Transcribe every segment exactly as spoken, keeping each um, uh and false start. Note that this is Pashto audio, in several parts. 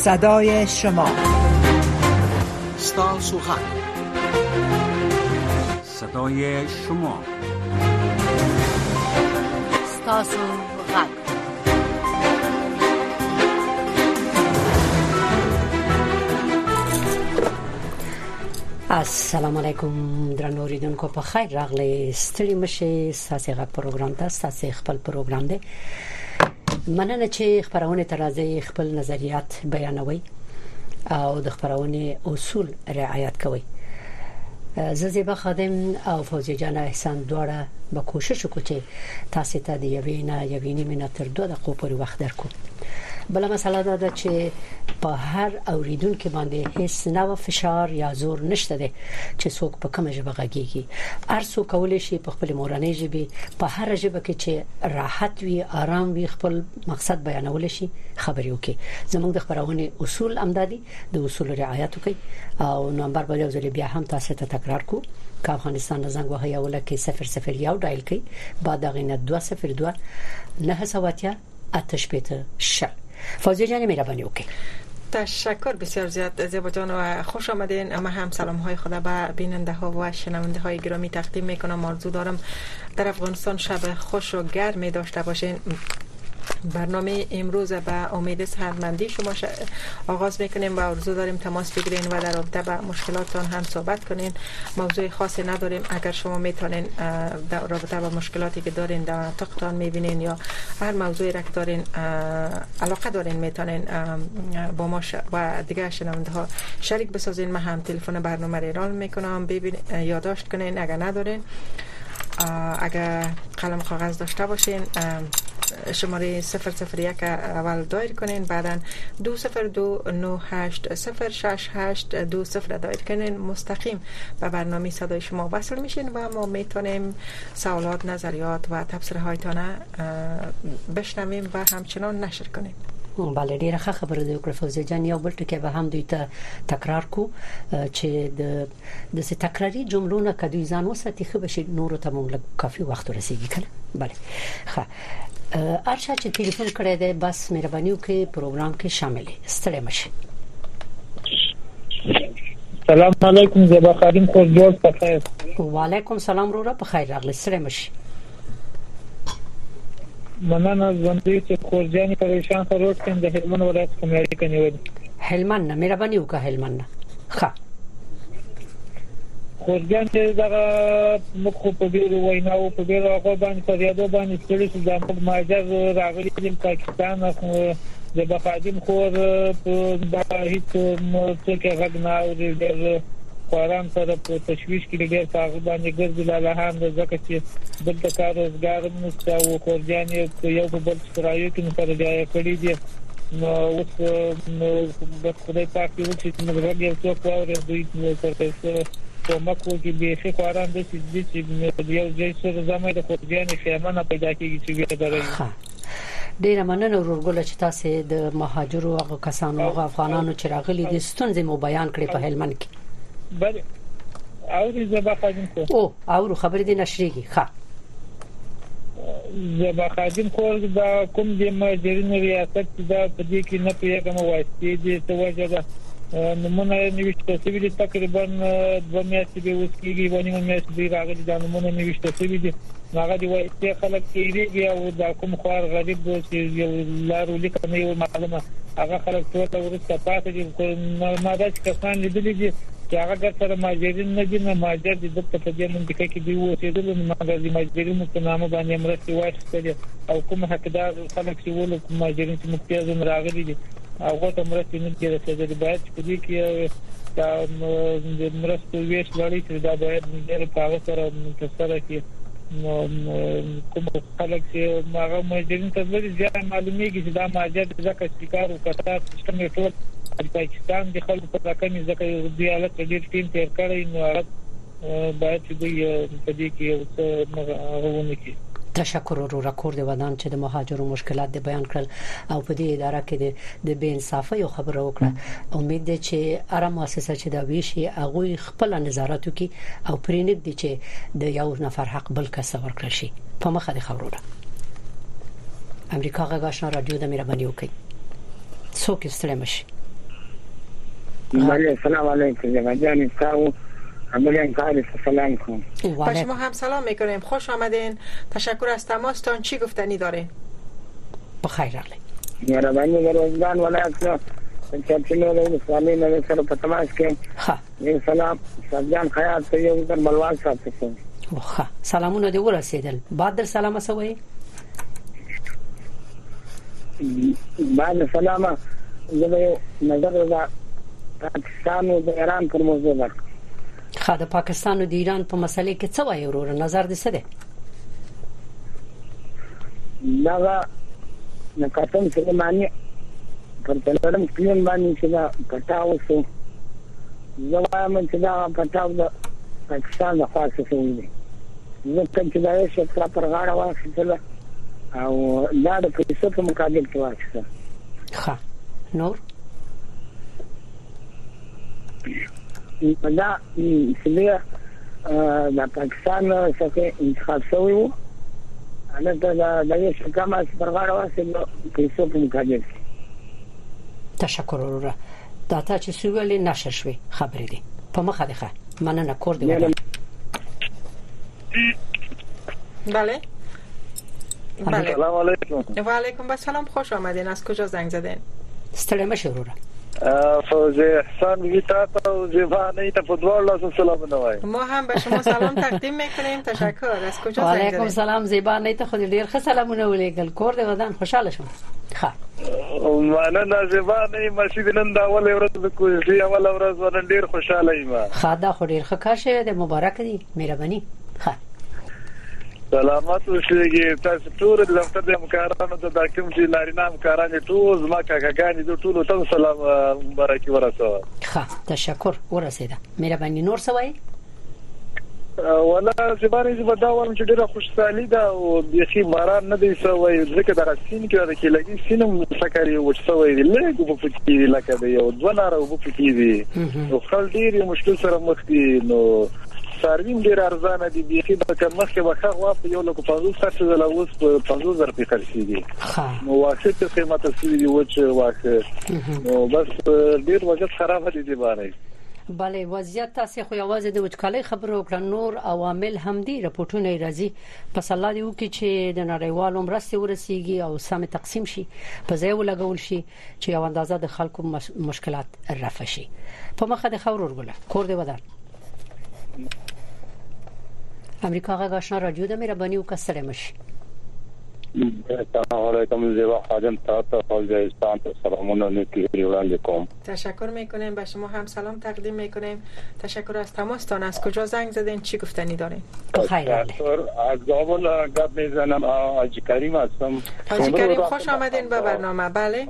صدای شما، ستاسو غږ، صدای شما، ستاسو غږ. السلام علیکم درنو اوریدونکو، په خیر راغلی. ستړي مشه، ستاسو غږ پروګرام ته ستاسو خپل پروګرام دی. مننه چې خبرونه ترازی خپل نظریات بیانوي او د خبرونه اصول رعایت کوي. ززیبا خادم او فوزی جان احسان دواړه به کوشش وکړو چې تاسو ته د یوینا یوینی مناتر دوه دقیقې پورې وخت درکو. بل مسله دا ده چې په هر اوریدونکو باندې هیڅ نوع فشار یا زور نشته ده چې څوک په کومه ژبه غږیږي. هر څوک کولای شي په خپل مورنۍ ژبه په هر ژبه کې چې راحت وي، آرام وي، خپل مقصد بیانول شي خبرې وکړي. زموږ د خبرونه اصول امدادي د اصول رعایت وکړي او نمبر به یو ځل بیا هم تاسو ته تکرار کو. که افغانستان زنګ وهي ولکه صفر صفر یو ډایل کړئ، بعد غینه دو صفر دو نه سواتیا آتش پیته شل. فوزی جان مهربانی وکړئ. تشکر بسیار زیاد زیبا جان و خوش آمدین. اما هم سلام های خدا به بیننده ها و شنونده های گرامی تقدیم میکنم. آرزو دارم در افغانستان شب خوش و گرمی داشته باشین. برنامه امروز به امید صحتمندی شما ش... آغاز میکنیم و آرزو داریم تماس بگیرین و در رابطه با مشکلاتتان هم صحبت کنین. موضوع خاصی نداریم. اگر شما میتونین در رابطه با مشکلاتی که دارین در تقتان میبینین یا هر موضوعی را که دارین علاقه دارین میتونین با ما ش... و دیگه شنونده ها شریک بسازین. من هم تلفن برنامه را اعلام میکنم، ببین یادداشت کنین. اگر ندارین، اگر قلم کاغذ داشته باشین، شماره صفر صفر یک اول دایر کنین، بعدا دو صفر دو نه هشت صفر شش هشت دو صفر دایر کنین. مستقیم به برنامه صدای شما وصل میشین و ما میتونیم سوالات، نظریات و تبصره هایتان بشنویم و همچنان نشر کنیم. بله، ډیره ښه خبره ده وکړه فوزی جان. یو بل ټکی به هم دوی ته تکرار کو چې د د څه تکراری جملو نه کدوې ځان وساتي خو به نور ته مونږ کافي وخت ورسیږي کنه. بله ښه، ارشاد چې ټلیفون کړی دی بس مهرباني وکړئ پروګرام کې شامل ستړي مشه. سلام علیکم زیبا خادم، خو جوړ په خیر. وعلیکم سلام وروره، په خیر راغلی. ستړي مشه. مننه. ژوندۍ چې خورجاني پریشان خروج کین د هلمند ولایت کومې کې نیول. هلمند نه مهرباني وکړه. هلمند نه ښه خورجان چې دغه مخ په بیرو ویناو په بیرو هغه باندې په یادو باندې ستړي شو. د مهاجر راغلي د پاکستان د بخادم خور په د هیڅ څه کې غږ نه او د قرآن سره په تشویش کې ډېر هغه باندې ګرځي لاله هم د ځکه چې دلته کار روزګار نشته او خورجان یو په بل شرایطو کې سره ځای کړی دي. نو اوس د خدای پاک یو چې موږ یو څوک اورې دوی سره کومه کوي به شي قرآن د دې چې یو ځای سره زموږ د خورجان خیمه پیدا کیږي چې ویل درې. ډیره مننه ورګل چې تاسو د مهاجرو او کسانو او افغانانو چې راغلي دي ستونزې مو بیان کړې په هلمند کې. بله او دې زبا خادم کو او او خبرې دي نشریږي. ښه، زبا خادم کو دا کوم د مهاجرینو ریاست دا په دې کې نه پیګم واسطې دي توجه ده. نمونه نوشته شوی دي تقریبا دوه میاشتې به اوس کېږي ونیمه میاشت دی راغلي دا نمونه نوشته شوی دي. هغه دی وایي خلک کېږي او دا کوم خوار غریب چې یو لارو لیکنه یو معلومه هغه خلک ټول ورسته پاتې دي. ما دا چې کسان لیدلي دي چې هغه سره ماجرین نه دي، نه ماجر دي. د په دې منځ کې دی و چې د ماجرین ماجرین په نامه باندې مرستې واخیستل او کوم حقدار خلک چې ول کوم ماجرین چې مختیازم راغلي دي هغه ته مرستې نه کېږي. باید په دې کې دا مرستې ویش لري چې دا باید ډېر په سره متصره کې کوم خلک چې هغه ماجرین ته لري ځای معلومیږي چې دا ماجر ځکه شکار او کثرت سیستم ټول پاکستان د خلکو په راکني ځکه د حالت ډېر ټیم تیر کړی. نو هغه باید چې دوی په دې کې یو څه مغوونه کوي. تشکر ورو کور دی ودان چې د مهاجرو مشکلات دی بیان کړل او په دې اداره کې د بې انصافي خبره وکړه. امید ده چې اره مؤسسه چې دا ویشي هغه خپل نظارت وکړي او پرېنګ دي چې د یو نفر حق بل کس ورکړي شي. په مخه د خبرونه امریکا غاښنا رادیو د مهرباني وکړي. څوک ستړي مشي. بله سلام علیکم جان تاو عملیان کاری سلام کن. با شما هم سلام میکنیم. خوش آمدین. تشکر از تماستان. چی گفتنی داره؟ بخیر اغلی مهربانی در وجدان ولایت چنچنو له سلامي نه سره په تماس کې ها سلام سجان خیاط ته یو در بلوال صاحب ته ها سلامونه دی ورسېدل. بعد در سلام اسوي بعد سلام زه نظر دا پاکستان او ایران پر موضوع ده. خا د پاکستان او د ایران په مسلې کې څه وایي ورور نظر دې څه دی؟ دا نه کاتم سليماني پر تلرم کلین باندې چې دا پټاو شو زه وایم چې دا پټاو د پاکستان د خاصه شوی دی. زه څنګه چې دا یې شکل پر غاړه واخیستله او دا د پیسو په مقابل کې واخیسته. ښه نور دا چې د پاکستان څخه انتخاب شوی و انا دا د یې شکل ما پر غاړه واخیستله پیسو په مقابل کې. تشکر وروره. دا تا چې سویلې نشر شوي خبرې دي په مخه ده. مننه کور دی ودا. بله بله سلام علیکم. و علیکم السلام. خوش آمدین. از کجا زنگ زدین؟ ستړی مشه وروره. فوزی احسان ویتا تا زیبا نه ته په دوه لاسو سلام نه وای. ما هم به شما سلام تقدیم میکنیم. تشکر. از کجا زنگ زدین؟ علیکم سلام. زیبا نه ته خو ډیر ښه سلامونه ولیکل. کور دی ودان خوشاله شوم. ښه مننه زیبا نه مسجد نن دا اول ورځ د کوزي اول ورځ ورن ډیر خوشاله یم. خدا خو ډیر ښه کار شوی دی. مبارک دی. مهرباني. ښه سلامات اوسئ. تاسو ټول د دفتر د همکارانو ته د کوم چې نارینه همکاران ټول زما کاکاګانی د ټول ته سلام مبارکي ورسوه. ښه تشکر ورسېده. مهرباني. نور څه وایي؟ ولا زبارې زبر دا وایم چې ډیره خوشحالي ده او بيخي باران نه دی سوی ځکه دا سین کې د کېلګي سینم سکري وڅوي دی لګو په پکې لکه دی او ځواناره او په پکې دی او خل ډیر مشکل سره مخ دي. نو ساروین ډیر ارزانه دي بيخي د کمخ کې واخه وا په یو لکه پنځوس ساعت د لوس په پنځوس زره په خرڅي دي. نو واخه ته قیمت سوي دی و چې واخه نو بس ډیر وضعیت خراب دي دی باندې. بله وضعیت تاسو خو یوازې د وچکالۍ خبرو کړه. نور عوامل هم دي. راپورټونه راځي پس الله دې وکړي چې د نړیوالو مرستې ورسیږي او سم تقسیم شي په ځای ولګول شي چې یو اندازه د خلکو مشکلات رفع شي. په مخه د خبرو ورغله کور دی ودان. امریکا غا آشنا رادیو د مهرباني وکړه مش. سلام علیکم. زیبا خادم تا تا خوزستان ته سلامونه نیکی علیکم. تشکر میکنیم. به شما هم سلام تقدیم میکنیم. تشکر از تماستان. از کجا زنگ زدین؟ چی گفتنی دارین؟ خیر از کابل گپ میزنم. حاجی کریم هستم. حاجی کریم خوش آمدین به برنامه. بله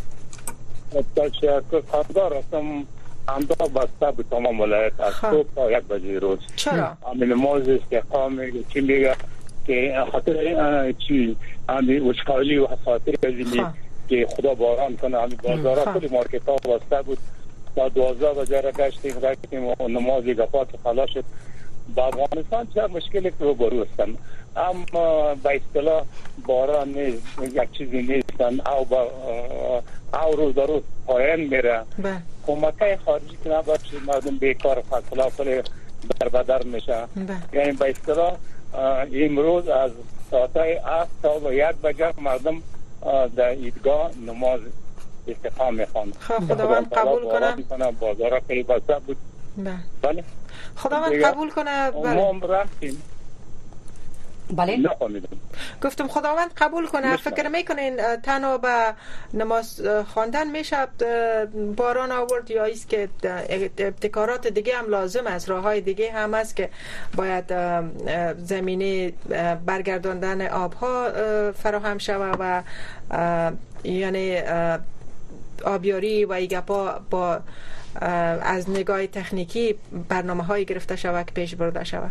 تشکر. خبردار هستم همدا بسته به تمام ولایت از صبح تا یک بجه روز. چرا؟ همین موز استحقام میگه چی میگه که خاطر چی همین وشکالی و خاطر ازمی که خدا باران کنه. همین بازارا کلی مارکت ها واسطه بود تا دوازده بجه را گشتیم رفتیم و نمازی گفات خلاص شد. با افغانستان چه مشکلی که رو برو هستن اما با اصطلاح باران نیست یک چیزی نیستن او با او روز در روز پایان میره. کمکای خارجی که نباشه مردم بیکار فصلا کلی در بدر میشه. یعنی با اصطلاح امروز از ساعتای هفت تا به یک بجه مردم در ایدگاه نماز استقام میخوان. خداوند قبول کنه. بازارا خیلی بسته بود. بله خداوند قبول کنه. ما رفتیم. بله گفتم خداوند قبول کنه. فکر میکنین تنها به نماز خواندن میشه باران آورد یا است که ابتکارات دیگه هم لازم است؟ راههای دیگه هم است که باید زمینه برگرداندن آبها فراهم شود و یعنی آبیاری و ایگپا با از نگاه تکنیکی برنامه های گرفته شود که پیش برده شود.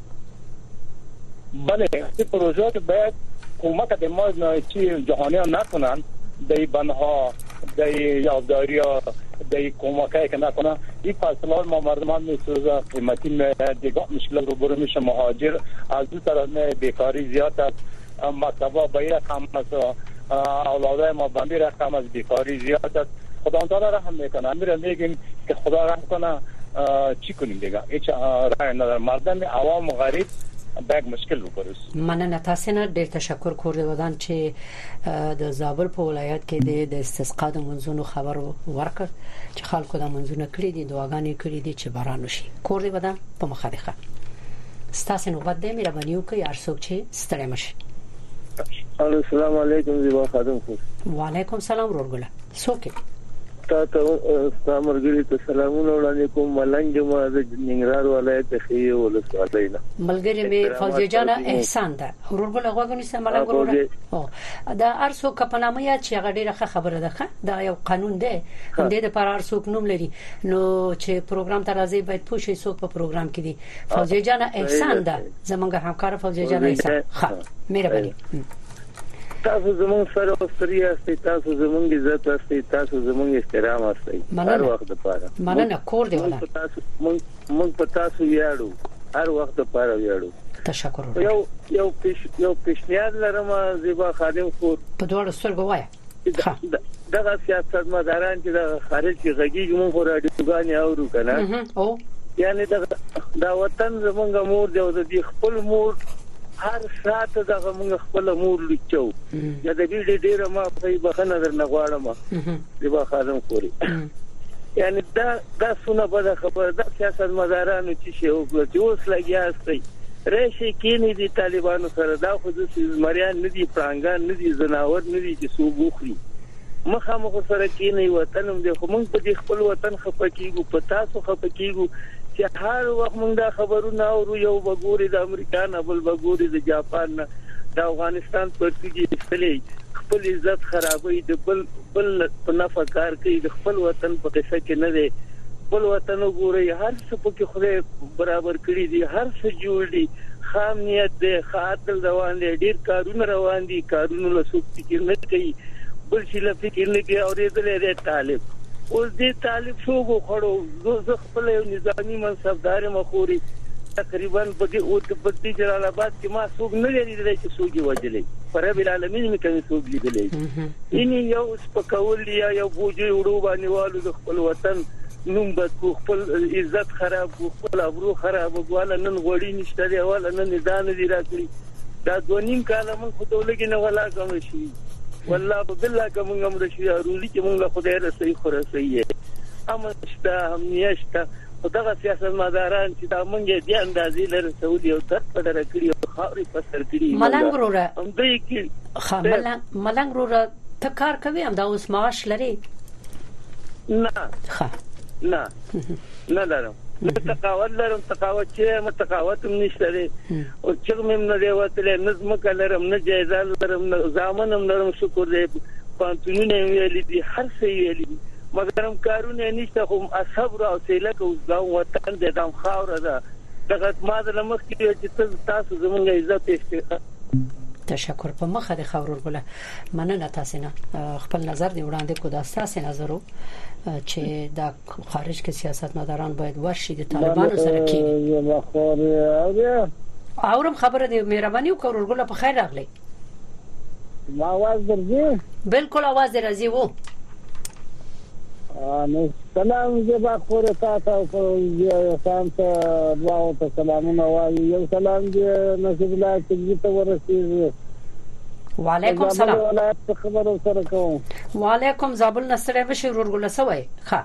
بله این پروژات باید کمک به ما چی جهانی ها نکنن دی بنها دی یادداری ها دی کمکایی که نکنن. این فصلات ما مردمان میسوزه قیمتی دیگه مشکل رو برو میشه. مهاجر از دو طرف بیکاری زیاد است. مکتبا به یک هم است. اولادای ما بندی رقم از بیکاری زیاد است. خدا تعالی رحم میکنه. میرم میگیم که خدا رحم کنه چی کنیم دیگه، هیچ راه نداره. مردم عوام غریب باید مشکل وکړي. مننه تاسو نه ډیر تشکر کور دی ودان چې د زابل په ولایت کې د استسقا د منځونو خبر ورکړ چې خلکو د منځونه کړی دي، دعاګانې کړی دي چې باران وشي. کور دی ودان په مخالفه ستاسو نوبت دی، مهرباني وکړئ هر څوک چې ستړي مشي. السلام علیکم زیبا خادم خو. وعلیکم السلام ورګله څوک تاسو ستاسو مرګري ته سلامونه وړاندې کوم. ملنګ ما د ننګرهار ولایت خي ولسوالۍ نه ملګری می فوزي جان احسان ده ورګله غوګنی سم ملنګ ورګله او دا ارسو کپنامه یا چې غډیره خبره ده دا یو قانون دی هم دې د پر ارسو نوم لري نو چې پروګرام ته راځي باید پوښي څوک په پروګرام کې دي. فوزي جان احسان ده زمونږ همکار فوزي جان احسان ښه مهرباني. تاسو زمون سره اوسري استي، تاسو زمون عزت استي، تاسو زمون احترام استي هر وخت لپاره. مننه کور دی ولا تاسو مونږ په تاسو یاړو هر وخت لپاره یاړو. تشکر. یو یو پیش یو پیشنهاد لرم زیبا خادم خور په دوړ سترګو وای. دغه سیاستمداران چې د خارج کې غږیږي مونږ راډیوګانې اورو کنه او یعنی دا وطن زمونږ مور دی او د خپل مور هر ساعت دغه موږ خپل مور لچو یا د دې ډیره ما په بخنه درنه غواړم زیبا خادم خوري. یعنی دا دا سونه په خبره د سیاست مدارانو چې شو چې اوس لګیاستي راشي کینی دي طالبانو سره دا خو د مریان ندي پرانګان ندي زناور ندي چې سوغوخري مخامخ سره کینی وطنم دي خو موږ په دې خپل وطن خپکیږو په تاسو خپکیږو چې هر وخت موږ دا خبرونه اورو یو بګوري د امریکا نه بل بګوري د جاپان نه د افغانستان پرتګي استلې خپل عزت خرابوي د بل بل په نفع کار کوي د خپل وطن په قصه کې نه دی. خپل وطن وګوري هر څه په کې خدای برابر کړی دي، هر څه جوړ دي، خام نیت دی، خاطر روان دي، ډیر کارونه روان دي، کارونه له څوک فکر نه کوي بل شي له فکر نه کوي او دې له طالب اوس دې طالب شو غوړو زه خپل یو نظامی منصبدار مخوري تقریبا په دې او په دې جلال آباد کې ما څوک نه لري چې څوک وجلې پر رب العالمین مې کوي څوک لیدلې اني یو سپکول یا یو بوجي وړو باندې والو د خپل وطن نوم بد کو خپل عزت خراب کو خپل ابرو خراب وواله نن غوړی نشته دی واله نن ځان دی راکړي دا دونیم کاله من خو دولګي نه ولا کوم شي والله بالله کوم امر شي روزي چې موږ خدای رسي خو رسي امشته همیشته خدغه سیاست مداران چې دا مونږه دي اندازې لر سعودي او تر په دره کړی او خاوري پسر کړی ملنګ وروره هم دوی کې خامل ملنګ وروره ته کار کوي هم دا اوس معاش لري نه ښه نه نه لرم نه تقاوت لرم تقاوت چې متقاوت هم نشته لري او چې مم نه دی وته نظم کلرم نه جایزه لرم نه ځامنم لرم شکر دې پانتونونه ویلې دي هر څه ویلې دي مګرم کارونه نشته خو صبر او سیله کو ځاو وطن دې دم خاور ده دغه ماده لمخ کې چې تاسو زمونږ عزت استخ تشکر په مخه د خاور ګله مننه تاسو نه خپل نظر دی وړاندې کو دا تاسو نظرو چې دا خارج کې سیاست مداران باید ورشي د طالبانو سره کې اورم خبره دی مهرباني وکړئ ګله په خیر راغلی ما आवाज درځي بالکل आवाज درځي وو نو سلام زبا خور تاسو په سلام ته دعا ته سلامونه وایي یو سلام دې نصیب الله چې ته ورسېږي وعلیکم السلام ولایت خبرو سره کوم وعلیکم زابل نصر بشي ورګل سوي ښه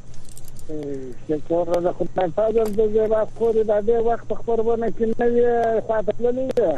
شکر د خدای فضل دې زبا خور د دې وخت خبرونه کې نه وي خاطر نه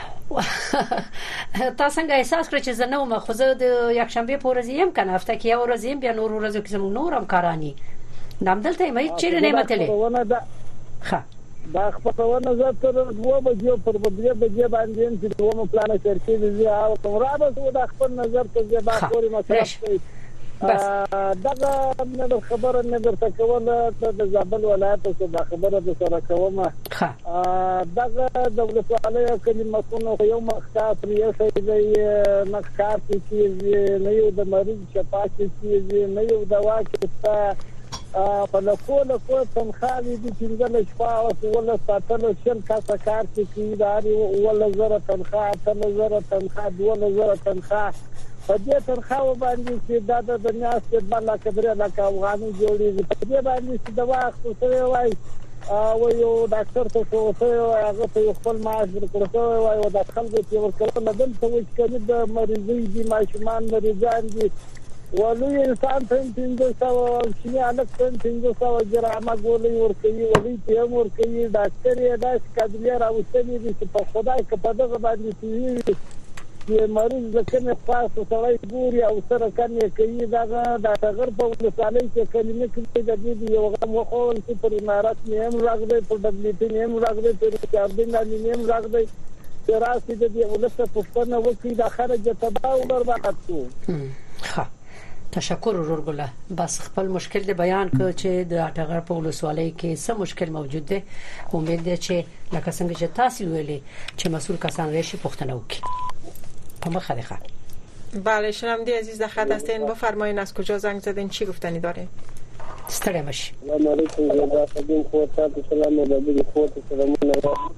تاسو څنګه احساس کړئ چې زه نو مخزه د یک شنبه پورې زیم کنه هفته کې یو ورځ بیا نور ورځو کې زموږ نورم کارانی نام دلته مې چې نه متلې ښه دا خپلونه زه تر دوه بجو پر بدري بجې باندې چې دوه پلان شرکې دي او رابط د خپل نظر ته زبا خوري مصرف بس دغه نه خبره نه درته کوله د زابل ولایت څخه د خبره د سره کومه دغه د ولسوالۍ کلمتونو یو مخکات یې شي نه ښکار چې نه یو د مریض شفاعت چې نه یو دوا چې په لکو لکو تنخواهی دي چې د شفا او ولا ساتلو شل کاسه کار چې کیداري ولا زره تنخواه تل زره تنخواه ولا زره تنخواه په دې ترخه باندې چې دا د دنیا ستبال لا کبره لا افغاني جوړي په دې باندې چې د وخت سره وای او یو ډاکټر ته څه هغه ته خپل معاش ورکړو وای او د خلکو چې ورکړل نه دل ته وایي چې د مریضي دي ماشومان مریضان دي ولې انسان ته څنګه سو چې الګ څنګه سو جرامه ګولې ورکوي ولې ته ورکوي ډاکټر یې داس کډلې راوستلې دي چې په خدای کې په دغه باندې چې چې مریض لکه خاص سړی ګوري او سره کني کوي دا د څنګه په ولسالۍ کې کلمې کوي د دې یو غو مخول چې پر امارات نیم راغلي پر دبليټي نیم راغلي پر چاردین نیم راغلي چې راسي د دې ولسته پښتنه وکي د خرج تباہ او برباد شو. ها تشکر ورور ګله بس خپل مشکل دی بیان کړ چې د اټغر په ولسوالۍ کې څه مشکل موجود دی امید ده چې لکه څنګه چې تاسو ویلي چې مسؤل کسان راشي پښتنه وکي په مخه ده. بله شنونده عزیز در خط هستین بفرمایید از کجا زنگ زدین چی گفتنی دارین؟ ستړی مشي. سلام علیکم زدا خدمت خو تاسو سلام علیکم خو تاسو سلامونه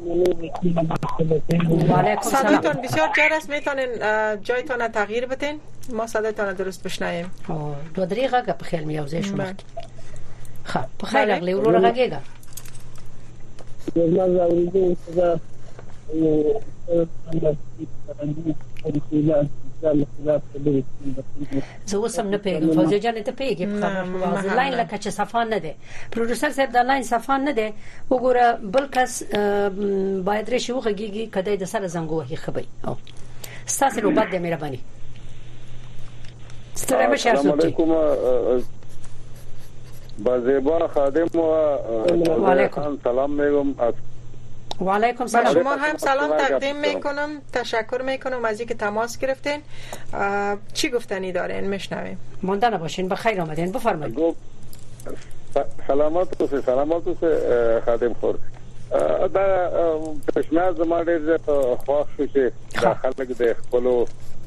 وعلیکم سلام. صدایتان بسیار جار است میتونین جایتان تغییر بدین ما صدایتان درست بشنویم. دو دقیقه که په خیال میاوزه شما. خب په خیر راغلی ورو راګیږه. زما زاوریدو صدا زه اوسم نه پیګم فوزي جان ته پیګم خبر لاین لکه چې صفان نه ده پروډوسر صاحب د لاین صفان نه ده وګوره بل کس باید رشي وغږیږي کدی د سره زنګ وهي خبي او ستاسو نو بد مهرباني ستړي مشه السلام علیکم بازیبا خادم و علیکم سلام میگم و علیکم سلام. شما هم سلام تقدیم میکنم تشکر میکنم از اینکه تماس گرفتین چی گفتنی دارین میشنویم. مونده نباشین بخیر آمدین بفرمایید. سلامات اوسه سلامات اوسه خادم خور دا پښنا زما ډېر خوښ شو چې د خلک د خپلو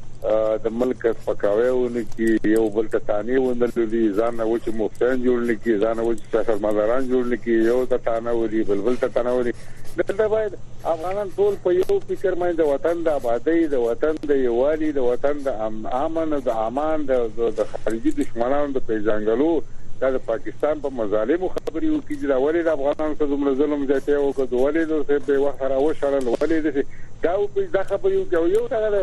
د ملک پکاویونه کې یو بل ته تانی وندلې ځان او چې مفتان جوړل کې ځان او چې سفر مداران جوړل کې یو ته تانه وري بل بل ته تانه وري دلته باید افغانان ټول په یو فکر باندې د وطن د آبادی د وطن د یووالي د وطن د امن او د امان د خارجي دشمنانو د پیژنګلو د پاکستان په مظالمو خبري وکړي چې دا ولې د افغانانو څخه دومره ظلم زیاته او که ولې د په وخت راوښړل ولې دا په خبري وکړي یو څنګه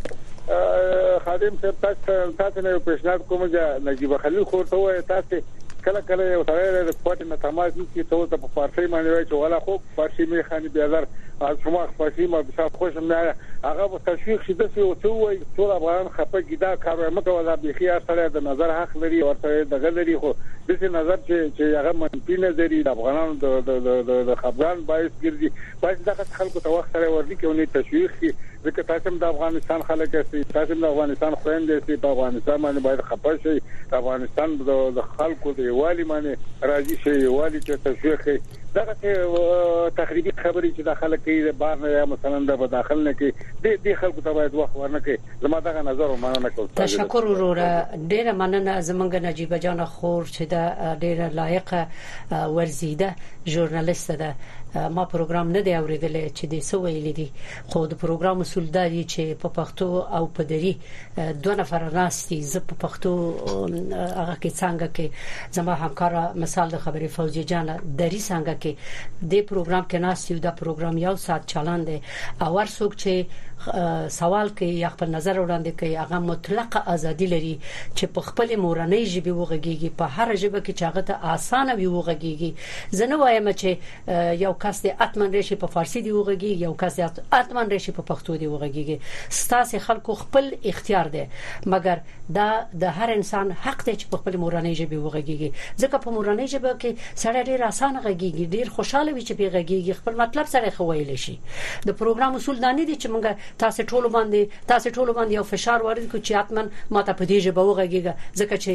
خادم صاحب تاسو تاسو نه پېښنات کوم چې نجیب خلیل خورته وای تاسو کله کله یو سره د پټ نه تماس کی ته ته په فارسی باندې وای چې ولا خو فارسی می خاني بیازار شما فارسی ما به خوش نه هغه په تشویق شیده او څو وای ټول افغان خپه کیدا کار مکه ولا به خيار سره د نظر حق لري ورته د غلري خو د څه نظر چې چې هغه منفي نظری د افغانانو د د خبران باعث ګرځي باید دغه خلکو ته وخت سره ورني کې ونی تشویق کی ځکه تاسو د افغانستان خلک اسي تاسو د افغانستان خويندې اسي په افغانستان باندې باید خپه شي افغانستان د خلکو د یوالي باندې راځي شي یوالي ته تشویق دغه تخریبي خبرې چې داخله کوي بار نه مثلا د داخل نه کوي د خلکو ته باید وخت ورنه کوي زما دغه نظر و مننه کوم. تشکر وروره ډیره مننه زمونږ نجیبه جان خور چې دا ډیره لایق ورزیده ژورنالیست ده ما پروګرام نه دی اوریدل چې د سو ویل دي خو د پروګرام اصول داري چې په پښتو او په دری دوه نفر راستي ز په پښتو هغه کې څنګه کې زما همکار مثال د خبري فوزي جان دری څنګه کې د پروګرام کې ناستي دا پروګرام یو ساعت چلان دی او ورڅوک چې سوال کوي یا خپل نظر وړاندې کوي هغه مطلق ازادي لري چې په خپل مورنۍ ژبه وغږیږي په هر ژبه کې چې هغه ته اسانه وي وغږیږي زنه وایم چې یو کس د اتمن رشي په فارسی دی وغږیږي یو کس د اتمن رشي په پښتو دی وغږیږي ستاسو خلکو خپل اختیار دی مګر دا د هر انسان حق دی چې په خپل مورنۍ ژبه وغږیږي ځکه په مورنۍ ژبه کې سړی ډیر اسانه غږیږي ډیر خوشاله وي چې په غږیږي خپل مطلب سره خویل شي د پروګرام اصول دانی دي چې موږ تاسو ټول باندې تاسو ټول باندې یو فشار وارد کو چې اتمن ماته په دې ژبه وغږیږي ځکه چې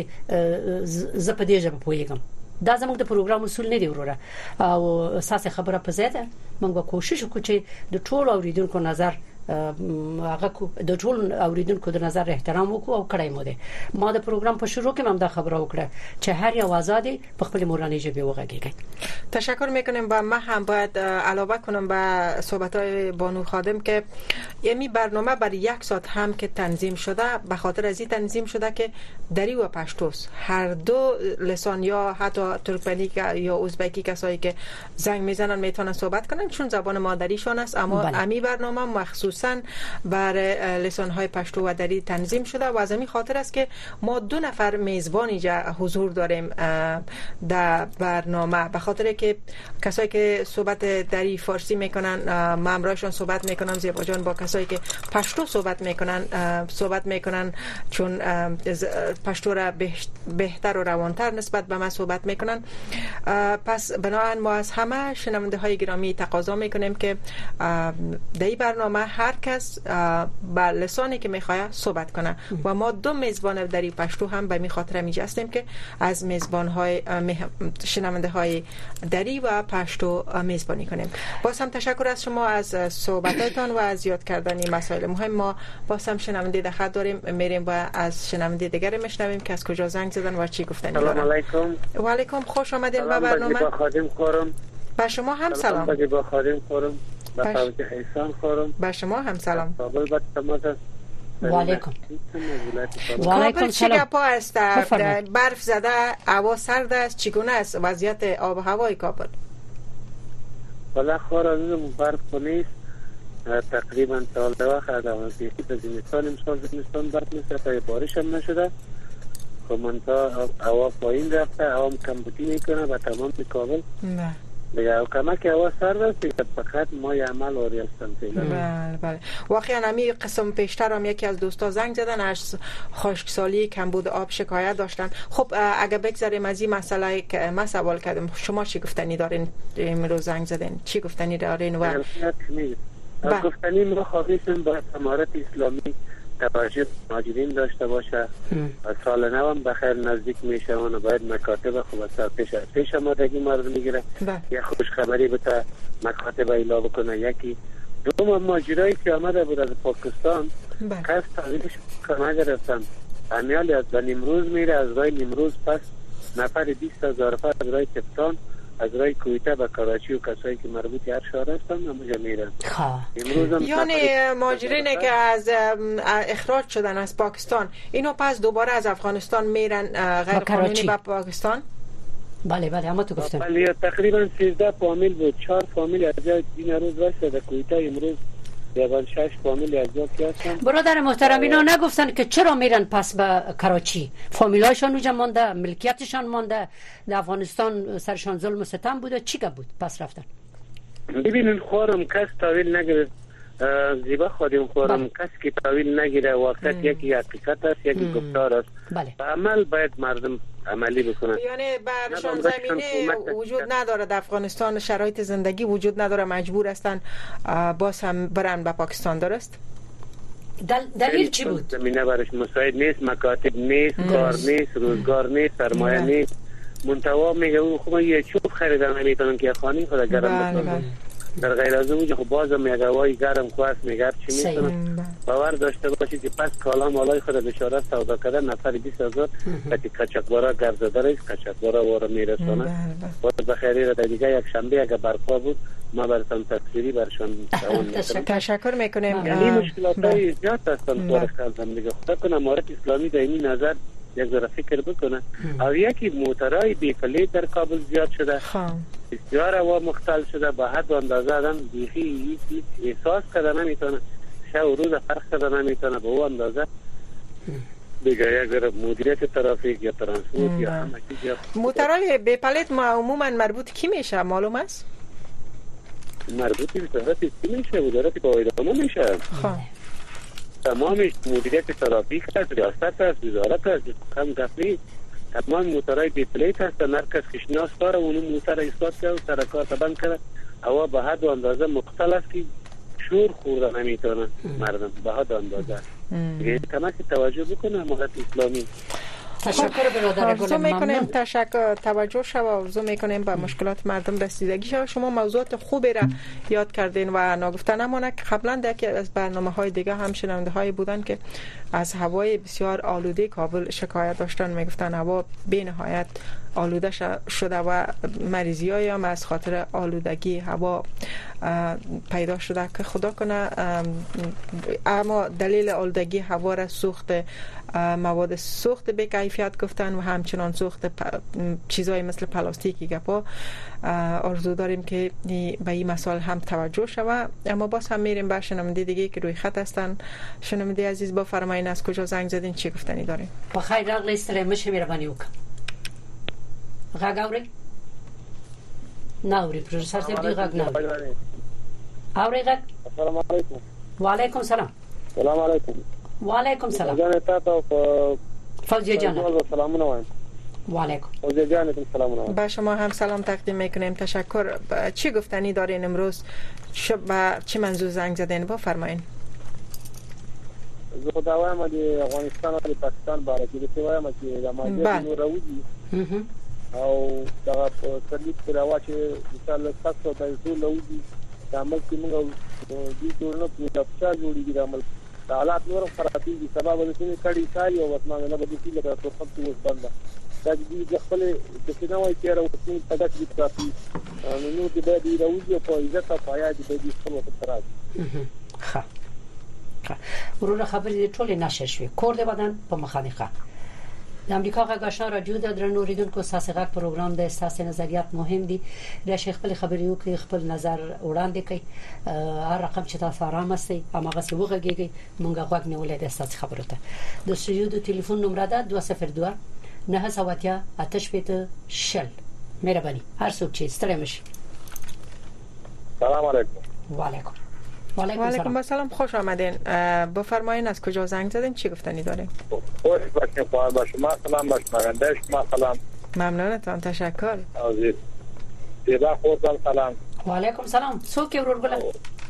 ز په دې ژبه پوهیږم دا زموږ د پروګرام اصول نه دی وروره او اساس خبره په زیاته موږ کوشش وکړو چې د ټول اوریدونکو نظر هغه د ټول اوریدونکو د نظر احترام وکړو او کړای مو ده. ما د پروګرام په شروع کې هم د خبرو وکړه چې هر یو آزاد په خپل موراني ژبه وغږیږي. تشکر میکنیم. با ما هم باید علاوه کنم به صحبت‌های بانو خادم که یمی برنامه بر یک ساعت هم که تنظیم شده به خاطر از این تنظیم شده که دری و پشتوس هر دو لسان یا حتی ترکمنی یا ازبکی کسایی که زنگ میزنن میتونن صحبت کنن چون زبان مادریشان است، اما بله. امی برنامه مخصوصا بر لسان‌های پشتو و دری تنظیم شده و از همین خاطر است که ما دو نفر میزبان اینجا حضور داریم در برنامه، به خاطر که کسایی که صحبت دری فارسی میکنن ما همراهشون صحبت میکنم، زیبا جان با کسایی که پشتو صحبت میکنن صحبت میکنن چون پشتو را بهتر و روانتر نسبت به من صحبت میکنن. پس بنابراین ما از همه شنونده های گرامی تقاضا میکنیم که در این برنامه هر کس به لسانی که میخواد صحبت کنه و ما دو میزبان دری پشتو هم به می خاطر میجا هستیم که از میزبان های شنونده های دری و پشتو میزبانی کنیم. باز هم تشکر از شما از صحبتاتون و از یاد کردن این مسائل مهم. ما باز هم شنونده در خط داریم، میریم با از شنونده دیگری میشنویم که از کجا زنگ زدن و چی گفتن. سلام علیکم. و علیکم، خوش آمدین به برنامه. با خادم خورم. با شما هم سلام. با خادم خورم. با فوزی حسان خورم. با شما هم سلام. کابل با تماس. و علیکم. و علیکم چه گپا است؟ برف زده، هوا سرد است، چگونه است وضعیت آب و هوای کابل؟ بالا خور از برف نیست. تقریبا سال دو وقت از زمستان امسال زمستان برف نیست، تا بارش هم نشده. خب منطقه هوا پایین رفته، هوا کمبودی میکنه و تمام کابل. نه. دیگه کمک هوا سرد است که فقط ما عمل آری هستم فعلا. بله بله. واقعا امی قسم پیشتر هم یکی از دوستا زنگ زدن از خشکسالی کمبود آب شکایت داشتن. خب اگه بگذاریم از این مسئله که ما سوال کردم، شما چی گفتنی دارین امروز زنگ زدین؟ چی گفتنی دارین و با گفتنی ما خواهیشیم با امارت اسلامی توجه مهاجرین داشته باشه. سال نو هم بخیر نزدیک میشه و باید مکاتب خوب سر پیش پیش آمادگی مورد میگیره. یک خوش خبری بتا مکاتب ایلا بکنه. یکی دوم ماجرایی که آمده بود از پاکستان کس تغییرش کنه گرفتن. امیالی از نمروز میره، از رای نمروز پس نفر بیست هزار فرد از رای کپتان از رای کویته به کراچی و کسایی که مربوط هر شهر هستن همونجا میرن. یعنی مهاجرینی که از اخراج شدن از پاکستان اینو پس دوباره از افغانستان میرن غیر قانونی به پاکستان؟ بله بله اما تو گفتم. بله تقریبا سیزده فامیل بود، چهار فامیل از جای این روز رسید کویته، امروز دیوان شش فامیل از جا که هستن. برادر محترم اینا نگفتن که چرا میرن پس به کراچی؟ فامیلایشان اونجا مونده، ملکیتشان مونده، در افغانستان سرشان ظلم و ستم بوده، چی بود پس رفتن؟ ببینین خورم کس تاویل نگیره، زیبا خودم خورم کس که تاویل نگیره، وقت یکی حقیقت است یکی گفتار است. بله. عمل باید مردم عملی بکنن. یعنی برشان زمینه وجود نداره در افغانستان، شرایط زندگی وجود نداره، مجبور هستن باز هم برن به پاکستان، درست؟ دل دلیل چی بود؟ زمینه برش مساعد نیست، مکاتب نیست، کار نیست، روزگار نیست، سرمایه نیست. منتوا میگه او خوب یه چوب خریدن نمیتونن که خانه خود گرم بکنن. در غیر از اون خب بازم یک هوای گرم خواست میگرد چی میتونن باور داشته باشید که پس کالا مالای خود بشارت سودا کردن نفر بیست هزار که کچکبارا گرزده رئیس کچکبارا وارا میرسانه. باید بخیری را دیگه یک شنبه اگه برپا بود ما برسان تصویری برشان تشکر میکنیم. یعنی مشکلات های زیاد هستن کار کردن دیگه. خدا کنه امارت اسلامی در این نظر یک ذره فکر بکنه. او یکی موترهای بیفلی در کابل زیاد شده، بسیار هوا مختل شده، با حد و اندازه آدم بیخی احساس کرده نمیتونه، شب و روز فرق کرده نمیتونه به او اندازه دیگه. یک ذره مدیریت ترافیک یا ترانسپورت یا همه چیز. موترهای بیفلیت ما عموما مربوط کی میشه معلوم است؟ مربوط به وزارت کی میشه؟ وزارت پایدارمون میشه. تمامش مدیریت ترافیک هست، ریاست هست، وزارت هست، کم گفتی تمام موترهای بیپلیت هست. مرکز خشناس داره اونو موتر ایستاد کرد و سرکات بند کرد. هوا به حد و اندازه مختل است که شور خورده نمیتونن مردم به حد و اندازه. دیگه کمک توجه بکنه امارت اسلامی. تشکر برادر گل. زوم میکنیم تشکر توجه شما زوم میکنیم به مشکلات مردم رسیدگی شما. شما موضوعات خوبی را یاد کردین و ناگفته نمانه که قبلا در یکی از برنامه‌های دیگه هم شنونده های بودن که از هوای بسیار آلوده کابل شکایت داشتن، میگفتن هوا بی‌نهایت آلوده شده و مریضی های هم از خاطر آلودگی هوا پیدا شده که خدا کنه. اما دلیل آلودگی هوا را سوخت مواد سوخت به کیفیت گفتن و همچنان سوخت چیزهای مثل پلاستیکی گپا. آرزو داریم که به این مسائل هم توجه شود. اما باز هم میریم به شنونده دیگه که روی خط هستن. شنونده عزیز بفرمایید از کجا زنگ زدین، چی گفتنی دارین؟ بخیر راغلی ستړی مشه مهرباني وکړه. غږ اورئ؟ نه اورئ پروفیسور صاحب دی غږ نه اورئ. اورئ غږ؟ السلام علیکم. وعلیکم سلام. سلام علیکم. وعلیکم سلام. جان تاسو په فوزیه جان. سلامونه وایم. وعلیکم. فوزیه جان سلامونه. با شما هم سلام تقدیم میکنیم. تشکر. چی گفتنی دارین امروز؟ شب چه منظور زنگ زدین بفرمایید. زه دا وایم د افغانستان او پاکستان باره کې د وایم چې د ماده نور راوځي او دا په سرلیک کې راوځي مثال تاسو د زول راوځي د عمل کې موږ د جوړنه په تفصیل جوړیږي د عمل د حالات نور خرابېږي سبب د دې کړي کاری او وسمانه نه بدې کیږي د توخم څه وسبنده دا د خپل د سينوي کېره او څه په دغه کې ترافي نو د دې راوځي په عزت او پایا د دې خپل وخت راځي. ښه ورونه خبرې ټولې نشر شوې. کور د بدن په مخانقه د امریکا غږ آشنا رادیو د درنو اوریدونکو اساسي غږ پروګرام د اساسي نظریات مهم دي. د شیخ خپل خبرې وکړي، خپل نظر وړاندې کړي. هر رقم چې تاسو آرام استئ هغه څه وغږیږي مونږ غوږ نیولې د اساسي خبرو ته. د سټوډیو د ټلیفون نمبر ده دوه صفر دوه نه سواتیا آتش پته شل. مهرباني هر څوک چې ستړي مشي. سلام علیکم. وعلیکم. وعلیکم السلام. خوش آمدین. بفرمایید از کجا زنگ زدین، چی گفتنی دارین؟ خوش باشین. خواهر با شما سلام، با شنونده شما سلام. ممنونتان. تشکر. عزیز دیبا خودتان سلام. وعلیکم سلام. څوک ورور ګل؟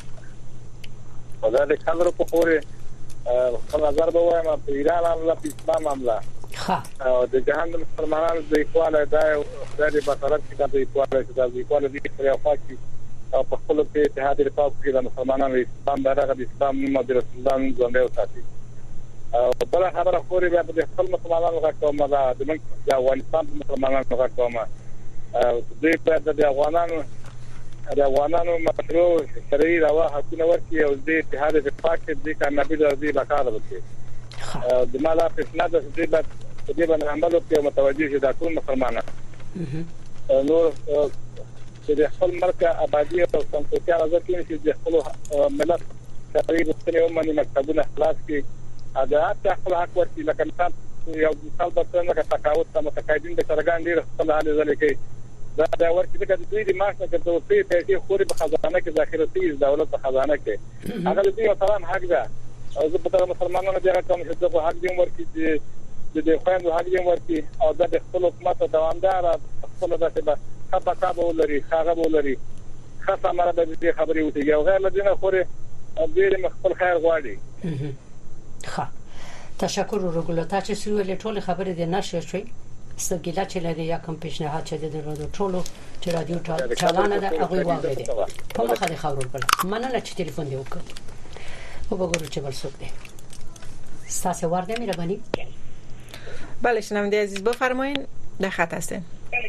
خدا دې خبرو په پوره خپل نظر به وایم په ایران عمله په اسلام عمله ښه او د جهان د مسلمانانو د اقواله دا د بطرت کې د اقواله د اقواله د خلافا کې او په خپل په اتحاد اروپا کې د مسلمانانو اسلام دغه د اسلام نوم د رسول الله ژوندۍ وساتي. او بل خبره خوري بیا د خپل مسلمانانو غوښتنه ده د موږ د افغانستان د مسلمانانو غوښتنه او دوی په د افغانانو د افغانانو مشروع شرعي روا حقونه ورکړي او د اتحاد اروپا کې د کامیابی درځي بکاله وکړي. د مالا په اسناد د دې په دې باندې عمل وکړي متوجي شي د ټول مسلمانانو نور چې د خپل مرکه آبادی او سمسوتیا راځي چې د خپل ملت شرعي غوښتنې او منی مکتبونه خلاص کړي. دا خپل حق ورکړي لکه مثال یو مثال د څنګه تقاوت سم متقاعدین د سرګان ډیر خپل حال ځل کوي. دا دا ورته د دوی د معاش نه کړو چې پیسې خوري په خزانه کې ذخیرتي دولت په خزانه کې هغه د دې سلام حق ده او زه په دغه مسلمانانو دغه کوم چې دغه حق دی ورکړي چې د خويندو حق دی ورکړي او د خپل حکومت دوامدار خپل داسې به خپل کابه ولري هغه ولري خاصه مره د دې خبرې وته یو غیر لدینه خوري ډیر مخفل خیر غواړي. ښه تشکر ورګلتا چې سویل ټول خبرې د نشر شوي سګیلا چې لري یا کوم پیشنهاد چې د درو ټولو چې رادیو چالانه ده هغه واوري په مخه د خبرو بل مننه چې ټلیفون دی وکړ او وګورئ چې بل څوک دی تاسو ورته مهرباني. بله شنونده عزیز بفرمایید در خط هستین.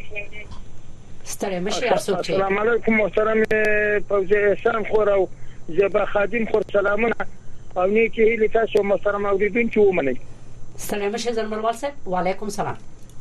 ستاره مشي ارسو چې السلام علیکم محترم فوزی احسان خور او زبا خادم خور سلامونه او نیکی هیله تاسو محترم اوریدونکو ومنئ. ستاره مشي زلمروال صاحب وعلیکم سلام.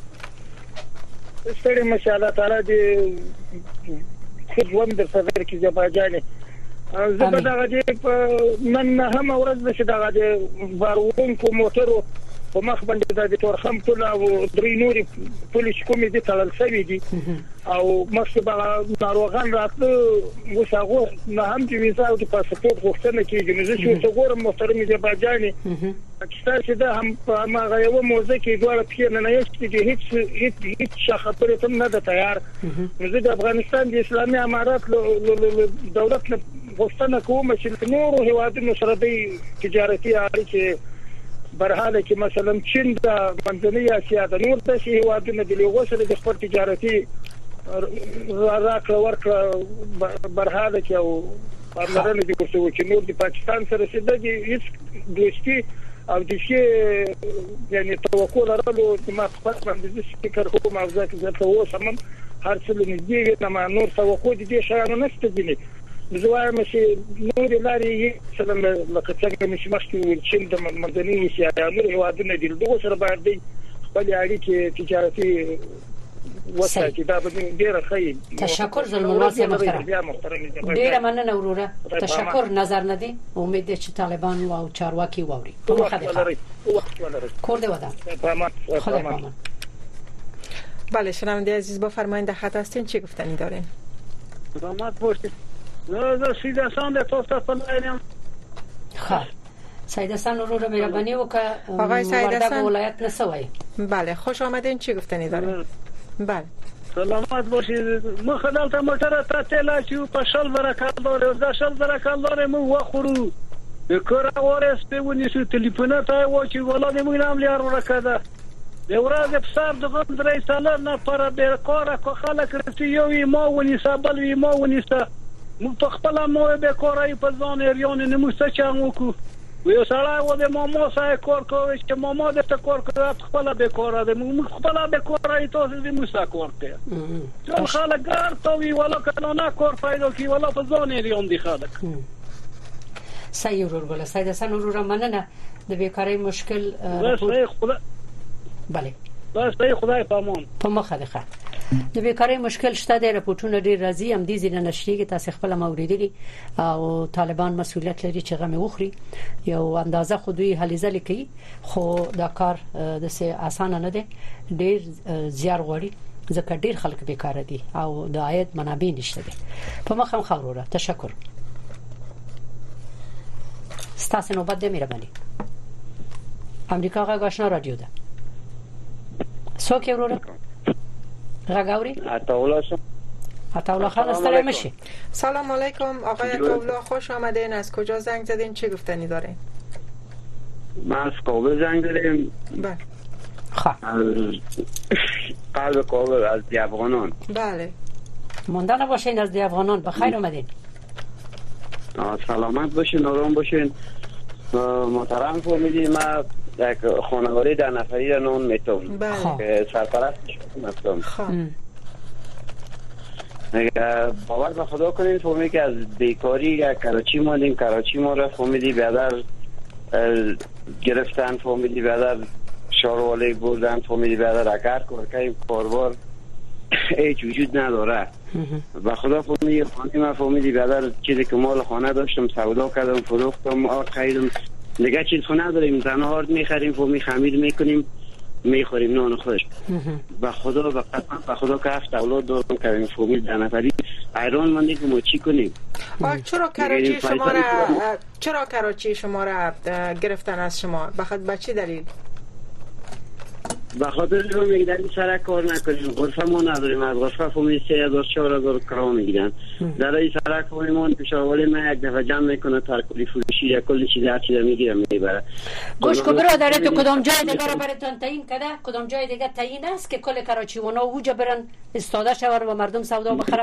ستړي مشه الله تعالی دې خود وند در سره کې زباجانې زه په دغه دې نن هم ورځ نشه دغه دې بارون کو موټرو په مخ باندې د تورخم ټول او درې نوري پولیس کومې دي تړل شوی دي او مخکې به ناروغان راتله وساغو نه هم چې ویزا او پاسپورت غوښتنه کیږي نو زه چې وګورم محترم زباجانې پاکستان چې دا هم ما غيو موزه کې دوه پیر نه نه چې هیڅ هیڅ هیڅ خبره تم نه ده تیار. نو زه د افغانستان د اسلامي امارات دولت غوښتنه کوم چې نور هیوادونو سره د تجارتي اړیکې بر حاله کې مثلا چین د منځنۍ اسیا د نور د هیوادونو د لغو سره د خپل تجارتي راکړه ورکړه بر حاله کې او پاملرنه دي کوي چې نور د پاکستان سره سده دي هیڅ دوستي او د شي یعنی توقع لرلو چې ما خپل باندې فکر کوم او ځکه چې اوس هم هر څه نږدې نه ما نور توقع دي شایانو نشته دي زه وایم چې نور لاري سلام لکه څنګه چې مخکې چین د منځنۍ اسیا د نور هیوادونو د لغو سره باندې خپل اړیکې تجارتي وساتي دا به ډیره ښه. تشکر زلمه واسه محترم ډیره مننه وروره. تشکر نظر نه دی. امید ده چې طالبان او چارواکي واوري. په مخه ده کور ده ودا خدا پامان. بله شنونده عزیز بفرمایید در خط هستین چی گفتنی دارین؟ سلامت باشید. نه سید حسن ده توسط فلایم. خب سید حسن رو رو مهربانی وکړه. آقای سید حسن ولایت نسوي. بله خوش آمدین. چی گفتنی دارین؟ بله سلامت باشید. ما خدالتا موتر تا تلا چیو په شل برکال داره دا شل برکال داره مو وخورو کور اورس په ونی شو ټلیفون ته و چې ولادي موږ نام لیار ورکړه د ورځ په سر دغه درې ساله نه پر به کار کو خلک رسي یو ما ونی سبل وی ما ونی سا موږ په خپل مو به کارای په ځان ریون نه مو څه چانو کو وی سره و د ماما سره کار کوي چې ماما د کار کوي خپل به کار ده موږ خپل به کارای تاسو دې مو سره کار کوي ټول خلک ګار ته وی ولا کله نه کار پیدا کی ولا په ځان ریون دي خلک سید ورغله سید حسن ورور مننه د بیکاری مشکل خدا بله بس خدای پامان په مخه ده. د بیکاری مشکل شته د راپورټونو ډیر راځي هم دي زینه نشریږي تاسو خپل موریدي او طالبان مسؤلیت لري چې غمه وخوري یو اندازه خودی حلیزه لیکي خو دا کار د سه اسانه نه دی ډیر زیار غوړي ځکه ډیر خلک بیکاره دي او د عاید منابع نشته دي. په مخه خوروره تشکر. ستاسو نوبت ده مهرباني. امریکا غا غاشنا رادیو ده. څوک وروره؟ غاوري عطاولا شم عطاولا خان استرای میشه. سلام علیکم آقای عطاولا خوش آمدین. از کجا زنگ زدین چه گفتنی دارین؟ من از کابل زنگ زدم. بله خب قلب کابل از دی افغانان. بله مونده نباشین از دی افغانان. بخیر اومدین. سلامت باشین آرام باشین. محترم فهمیدین ما یک خانواده در نفری را نام میتونم که سرپرستش هستم. باور به خدا کنید فهمی که از بیکاری یا کراچی ماندیم کراچی ما را فهمیدی بیادر گرفتن فهمیدی بیادر شاروالی بردن فهمیدی بیادر اگر کارکای کاربار هیچ وجود نداره. به خدا فهمیدی خانه من فهمیدی بیادر چیزی که مال خانه داشتم سودا کردم فروختم آرد خریدم دیگه چیز خو نداریم تنها آرد میخریم فهمی خمیر میکنیم میخوریم نان خوش. به خدا به قسم به خدا که هفت اولاد دارم که فهمی در نفری ایران ماندی که ما چی کنیم. چرا کراچی شما را چرا کراچی شما را گرفتن از شما بخاطر به چه دلیل؟ به خاطر رو میگن سر کار نکنیم غرفه ما نداریم از غرفه فهمی سه هزار چهار هزار کرا میگیرن در این سر کاریمون پیشاوری من یک دفعه جمع میکنه ترکولی فروشی یا کلی چیز هر چیز میگیرم میبره. گوش کو برادر تو کدام جای دیگه رو براتون تعیین کرده؟ کدام جای دیگه تعیین است که کل کراچیوانا اوجا برن استاده شور و مردم سودا بخره؟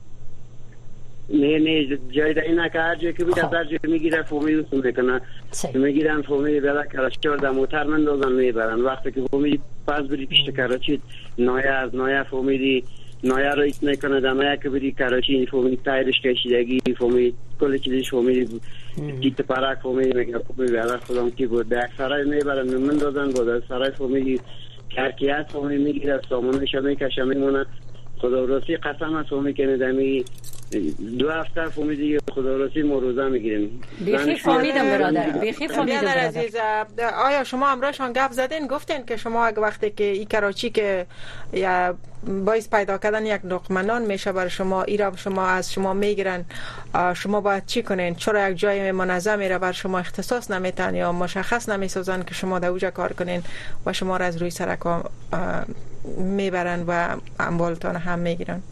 نه نه جای دیگه نه که هر جایی که بیاد در جای میگیره فهمی وصول میکنه میگیرن فهمی بیاد کراچی در موتر مندازن میبرن وقتی که فهمی پس بری پیش کراچی نایه از نایه فهمیدی نایه رو ایت میکنه در نایه که بری کراچی فهمی تایرش کشیدگی فهمی کل چیزش فهمی گیت پرک فهمی میگه فهمی بیاد خودم کی بود در سرای میبرن مندازن بود سرای فهمی کرکیات فهمی میگیره سامانش میکشه میمونه خدا راسی قسم است فهمی که ندمی دو هفته فهمیدی خدا راسی ما روزه میگیریم. بیخی فهمیدم برادر بیخی فهمیدم برادر عزیز. آیا شما امراشان گپ زدین گفتین که شما اگه وقتی که این کراچی که یا باعث پیدا کردن یک لقمه میشه بر شما ایرا شما از شما میگیرن شما باید چی کنین؟ چرا یک جای منظمی را بر شما اختصاص نمیتن یا مشخص نمیسازن که شما در اوجا کار کنین و شما را از روی سرک میبرن و اموالتان هم میگیرن؟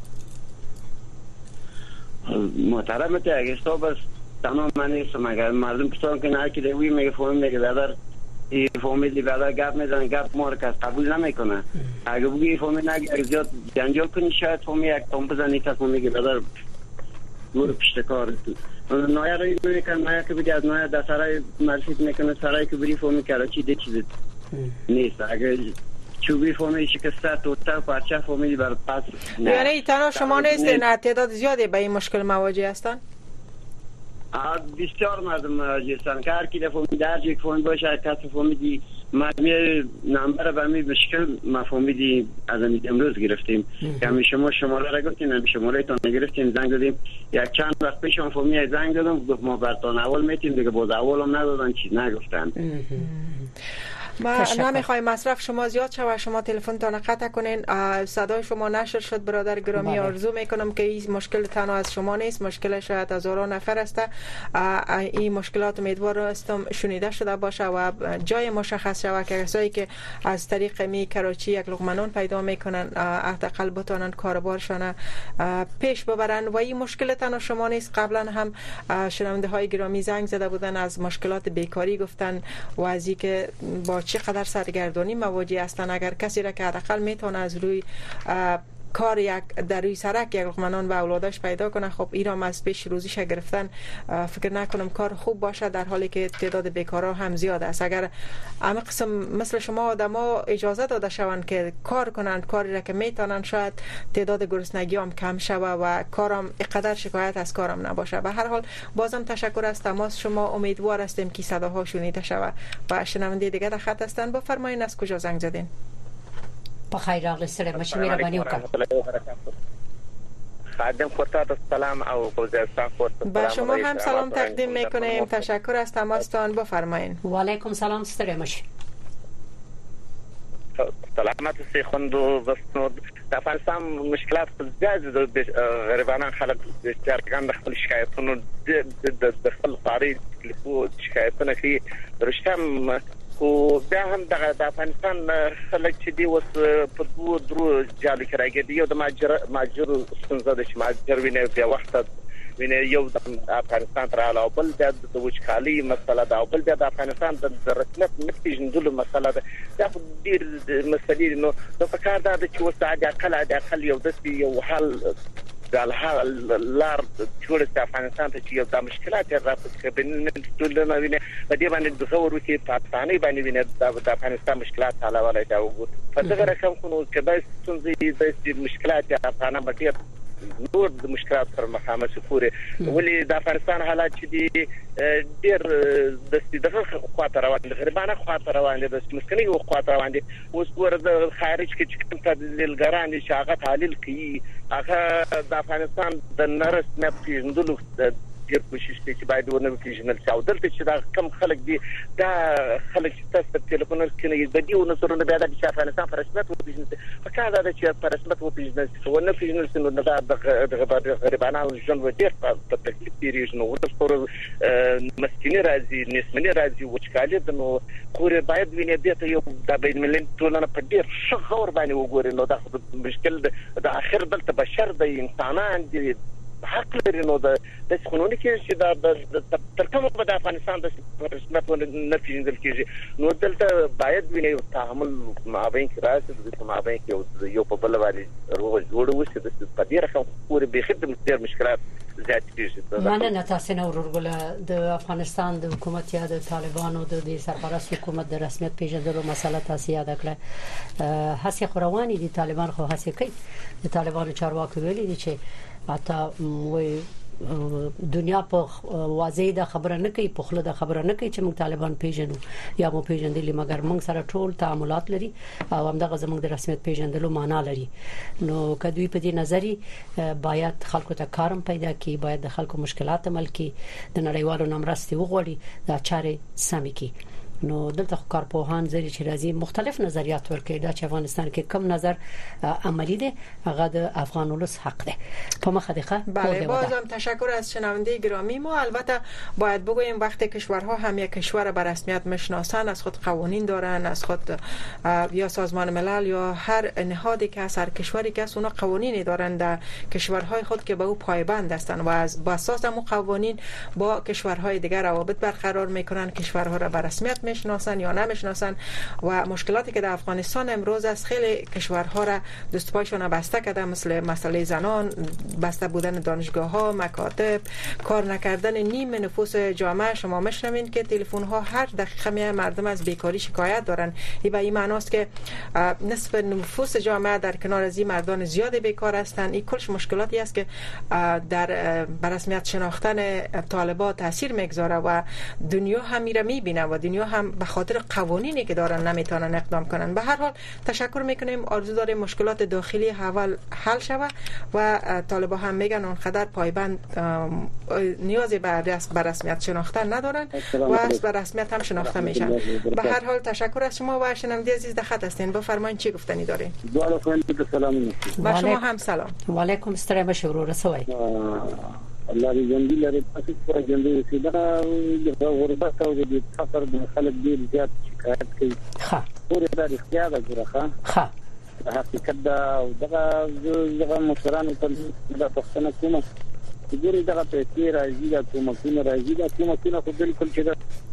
محترمت اگه حساب است تمام من نیستم اگر مردم کسان که نه که دوی میگه فهم میگه دادر این فامیلی برای گپ میزنن گپ ما رو کس قبول نمیکنه. اگه بگی فامیل اگه زیاد جنجال کنی شاید فامیل یک تام بزنی کس فامیل برادر دور پشت کار نایا رو میکنه نایا که بگی از نایا در سرای مرشید میکنه سرای که بری فامیل کراچی ده چیز نیست. اگه چوبی فامیل شکسته توتا پارچه فامیل بر پاس یعنی تنها شما نیستین تعداد زیادی به این مشکل مواجه هستن؟ بسیار مردم مواجه هستن که هر کی دفعه در یک فامیل باشه کسی فامیلی ما می نمبر به می مشکل ما فامیلی از امروز گرفتیم که همی شما شماره را گفتیم همی شماره تان گرفتیم زنگ دادیم یک چند وقت پیش هم فامیلی زنگ دادم گفت ما برتان اول میتیم دیگه باز اول هم ندادن چیز نگفتن. ما نمیخوایم مصرف شما زیاد شود شما تلفن تان قطع کنین صدای شما نشر شد برادر گرامی آرزو میکنم که این مشکل تنها از شما نیست مشکل شاید از هزاران نفر است این مشکلات امیدوار هستم شنیده شده باشه و جای مشخص شود که کسایی که از طریق می کراچی یک لقمه نان پیدا میکنن حداقل بتونن کاروبارشان پیش ببرن و این مشکل تنها شما نیست. قبلا هم شنونده های گرامی زنگ زده بودن از مشکلات بیکاری گفتن و از اینکه با چقدر سرگردانی مواجه هستند. اگر کسی را که حداقل میتونه از روی کار یک در روی سرک یک لقمه نان به اولادش پیدا کنه خب ایرام از پیش روزیش گرفتن فکر نکنم کار خوب باشه در حالی که تعداد بیکارا هم زیاد است. اگر اما قسم مثل شما آدما اجازه داده شوند که کار کنند کاری را که میتونن شاید تعداد گرسنگی هم کم شوه و کارم اینقدر شکایت از کارم نباشه. به هر حال بازم تشکر از تماس شما. امیدوار هستیم که صداها شنیده شود و شنونده دیگه در خط هستن. بفرمایید از کجا زنگ زدین؟ بخیر راغلی سره مشه مهربانی وکړه. خادم خورتا سلام او خوزستان خورتا با شما هم سلام تقدیم میکنیم. تشکر از تماستان. بفرمایید. و علیکم سلام ستره مشه. سلامت سی خوندو بسنود د افغانستان مشکلات زیاد غریبانان خلک اشتراکان د خپل شکایتونو د خپل فاري شکایتونه کوي رښتیا او بیا هم د افغانستان خلک چې دی اوس په دوه درو جالي کې راګرځي یو د ماجر ماجر څنګه د ماجر ویني په وخت ویني یو د افغانستان تر علاوه بل د وچکالي مسله د بل د افغانستان د رسمیت نتیجندلو مسله ده دا ډیر مسلې نو په کار دا چې اوس د اقل د اقل یو د یو حل د لار جوړ د افغانستان ته چې یو د مشکلات راپورته کوي ټول نه ویني په دې باندې د څور کې پاکستاني باندې ویني د افغانستان مشکلات حل ولای دا وګورئ په دغه رقم خو کله څنګه د مشکلات افغانان باندې نور د مشکلات پر مخامخ پورې ولې د افغانستان حالات چې دي ډېر د دغه خواته روان دي غریبانه خواته روان دي د مسکني خواته روان دي اوس ورته خارج کې چې کوم تدلیلګران دي چې هغه تحلیل کوي هغه د افغانستان د نرسمه پیژندلو ډیر کوشش کوي چې باید ونه پیژنل شي او دلته چې دا کم خلک دي دا خلک چې تاسو په ټلیفون کې د دې ونسرونه بیا د افغانستان پر رسمیت وپیژني فکر دا چې پر رسمیت وپیژني او نه پیژنل شي نو دا د غریبانو ژوند و ډیر په تکلیف تیریږي نو ورته مسکینی راځي نسمنی راځي وچکالي د نو کور باید ویني دته یو د بین ملي ټولنه په ډیر ښه غور باندې وګوري نو دا مشکل د اخر دلته بشر د انسانان دي حق لري نو د د قانوني کې چې د تر کومه په افغانستان د رسمیت نه پیژندل کیږي نو دلته باید ویني تعامل مابین کې راځي د مابین کې یو په بل باندې روغ جوړ وشي د په دې رقم پورې به خدمت ډیر مشکلات زیات کیږي. مننه تاسو نه ورغله د افغانستان د حکومت یا د طالبانو د سرپرست حکومت د رسمیت پیژندلو مسله تاسو یاد کړه. هڅه خوروانی دي طالبان خو هڅه کوي د طالبانو چارواکو ویلي دي چې اته وای دنیا په واضح د خبره نه کوي په خله د خبره نه کوي چې موږ طالبان پیژنو یا مو پیژندلې مګر موږ سره ټول تعاملات لري او همدغه زموږ د رسمیت پیژندلو معنا لري. نو کدوې په دې نظری باید خلکو ته کارم پیدا کی باید د خلکو مشکلات عمل کی د نړیوالو نمرستي وغوړي د چارې سمې کی. نو دلته کارپوهان زری چې راځي مختلف نظریات ورکړي دا چې افغانستان کې کم نظر عملی ده هغه د افغان ولس حق ده په مخه ده. بله بازم تشکر از شنونده گرامی ما. البته باید بگوییم وقتی کشورها هم یک کشور به رسمیت میشناسن از خود قوانین دارن از خود یا سازمان ملل یا هر نهادی که از هر کشوری که از اونا قوانینی دارن در کشورهای خود که به او پایبند هستند و از با اساس اون قوانین با کشورهای دیگر روابط برقرار میکنن کشورها را به رسمیت میشناسن یا نمیشناسن و مشکلاتی که در افغانستان امروز از خیلی کشورها را دست پایشون بسته کرده، مثل مسئله زنان، بسته بودن دانشگاه ها، مکاتب، کار نکردن نیم نفوس جامعه. شما میشنوین که تلفن ها هر دقیقه می مردم از بیکاری شکایت دارن. این به این معناست که نصف نفوس جامعه در کنار از این مردان زیاد بیکار هستند. این کلش مشکلاتی است که در بر رسمیت شناختن طالبان تاثیر میگذاره و دنیا هم میره میبینه و دنیا هم به خاطر قوانینی که دارن نمیتونن اقدام کنن. به هر حال تشکر میکنیم. آرزو داریم مشکلات داخلی اول حل شود و طالبان هم میگن اونقدر پایبند نیازی به رسمیت شناختن ندارن و از به رسمیت هم شناخته میشن. به هر حال تشکر از شما و شنونده عزیز در خط هستین. بفرمایید چی گفتنی دارین؟ سلام. با شما هم سلام. و علیکم السلام. بشورو رسوي الله دې ژوندي لري. تاسو پورې ژوندي اوسئ. دا د غربت او د فقر د خلک ډېر زیات شکایت کوي. ښه پورې دا رښتیا ده ګوره. ښه حقیقت دا او دغه دغه مشرانو ته دا پښتنه کومه چې ګوري دغه پیسې راځي دا کومه راځي دا کومه خو بالکل چې دا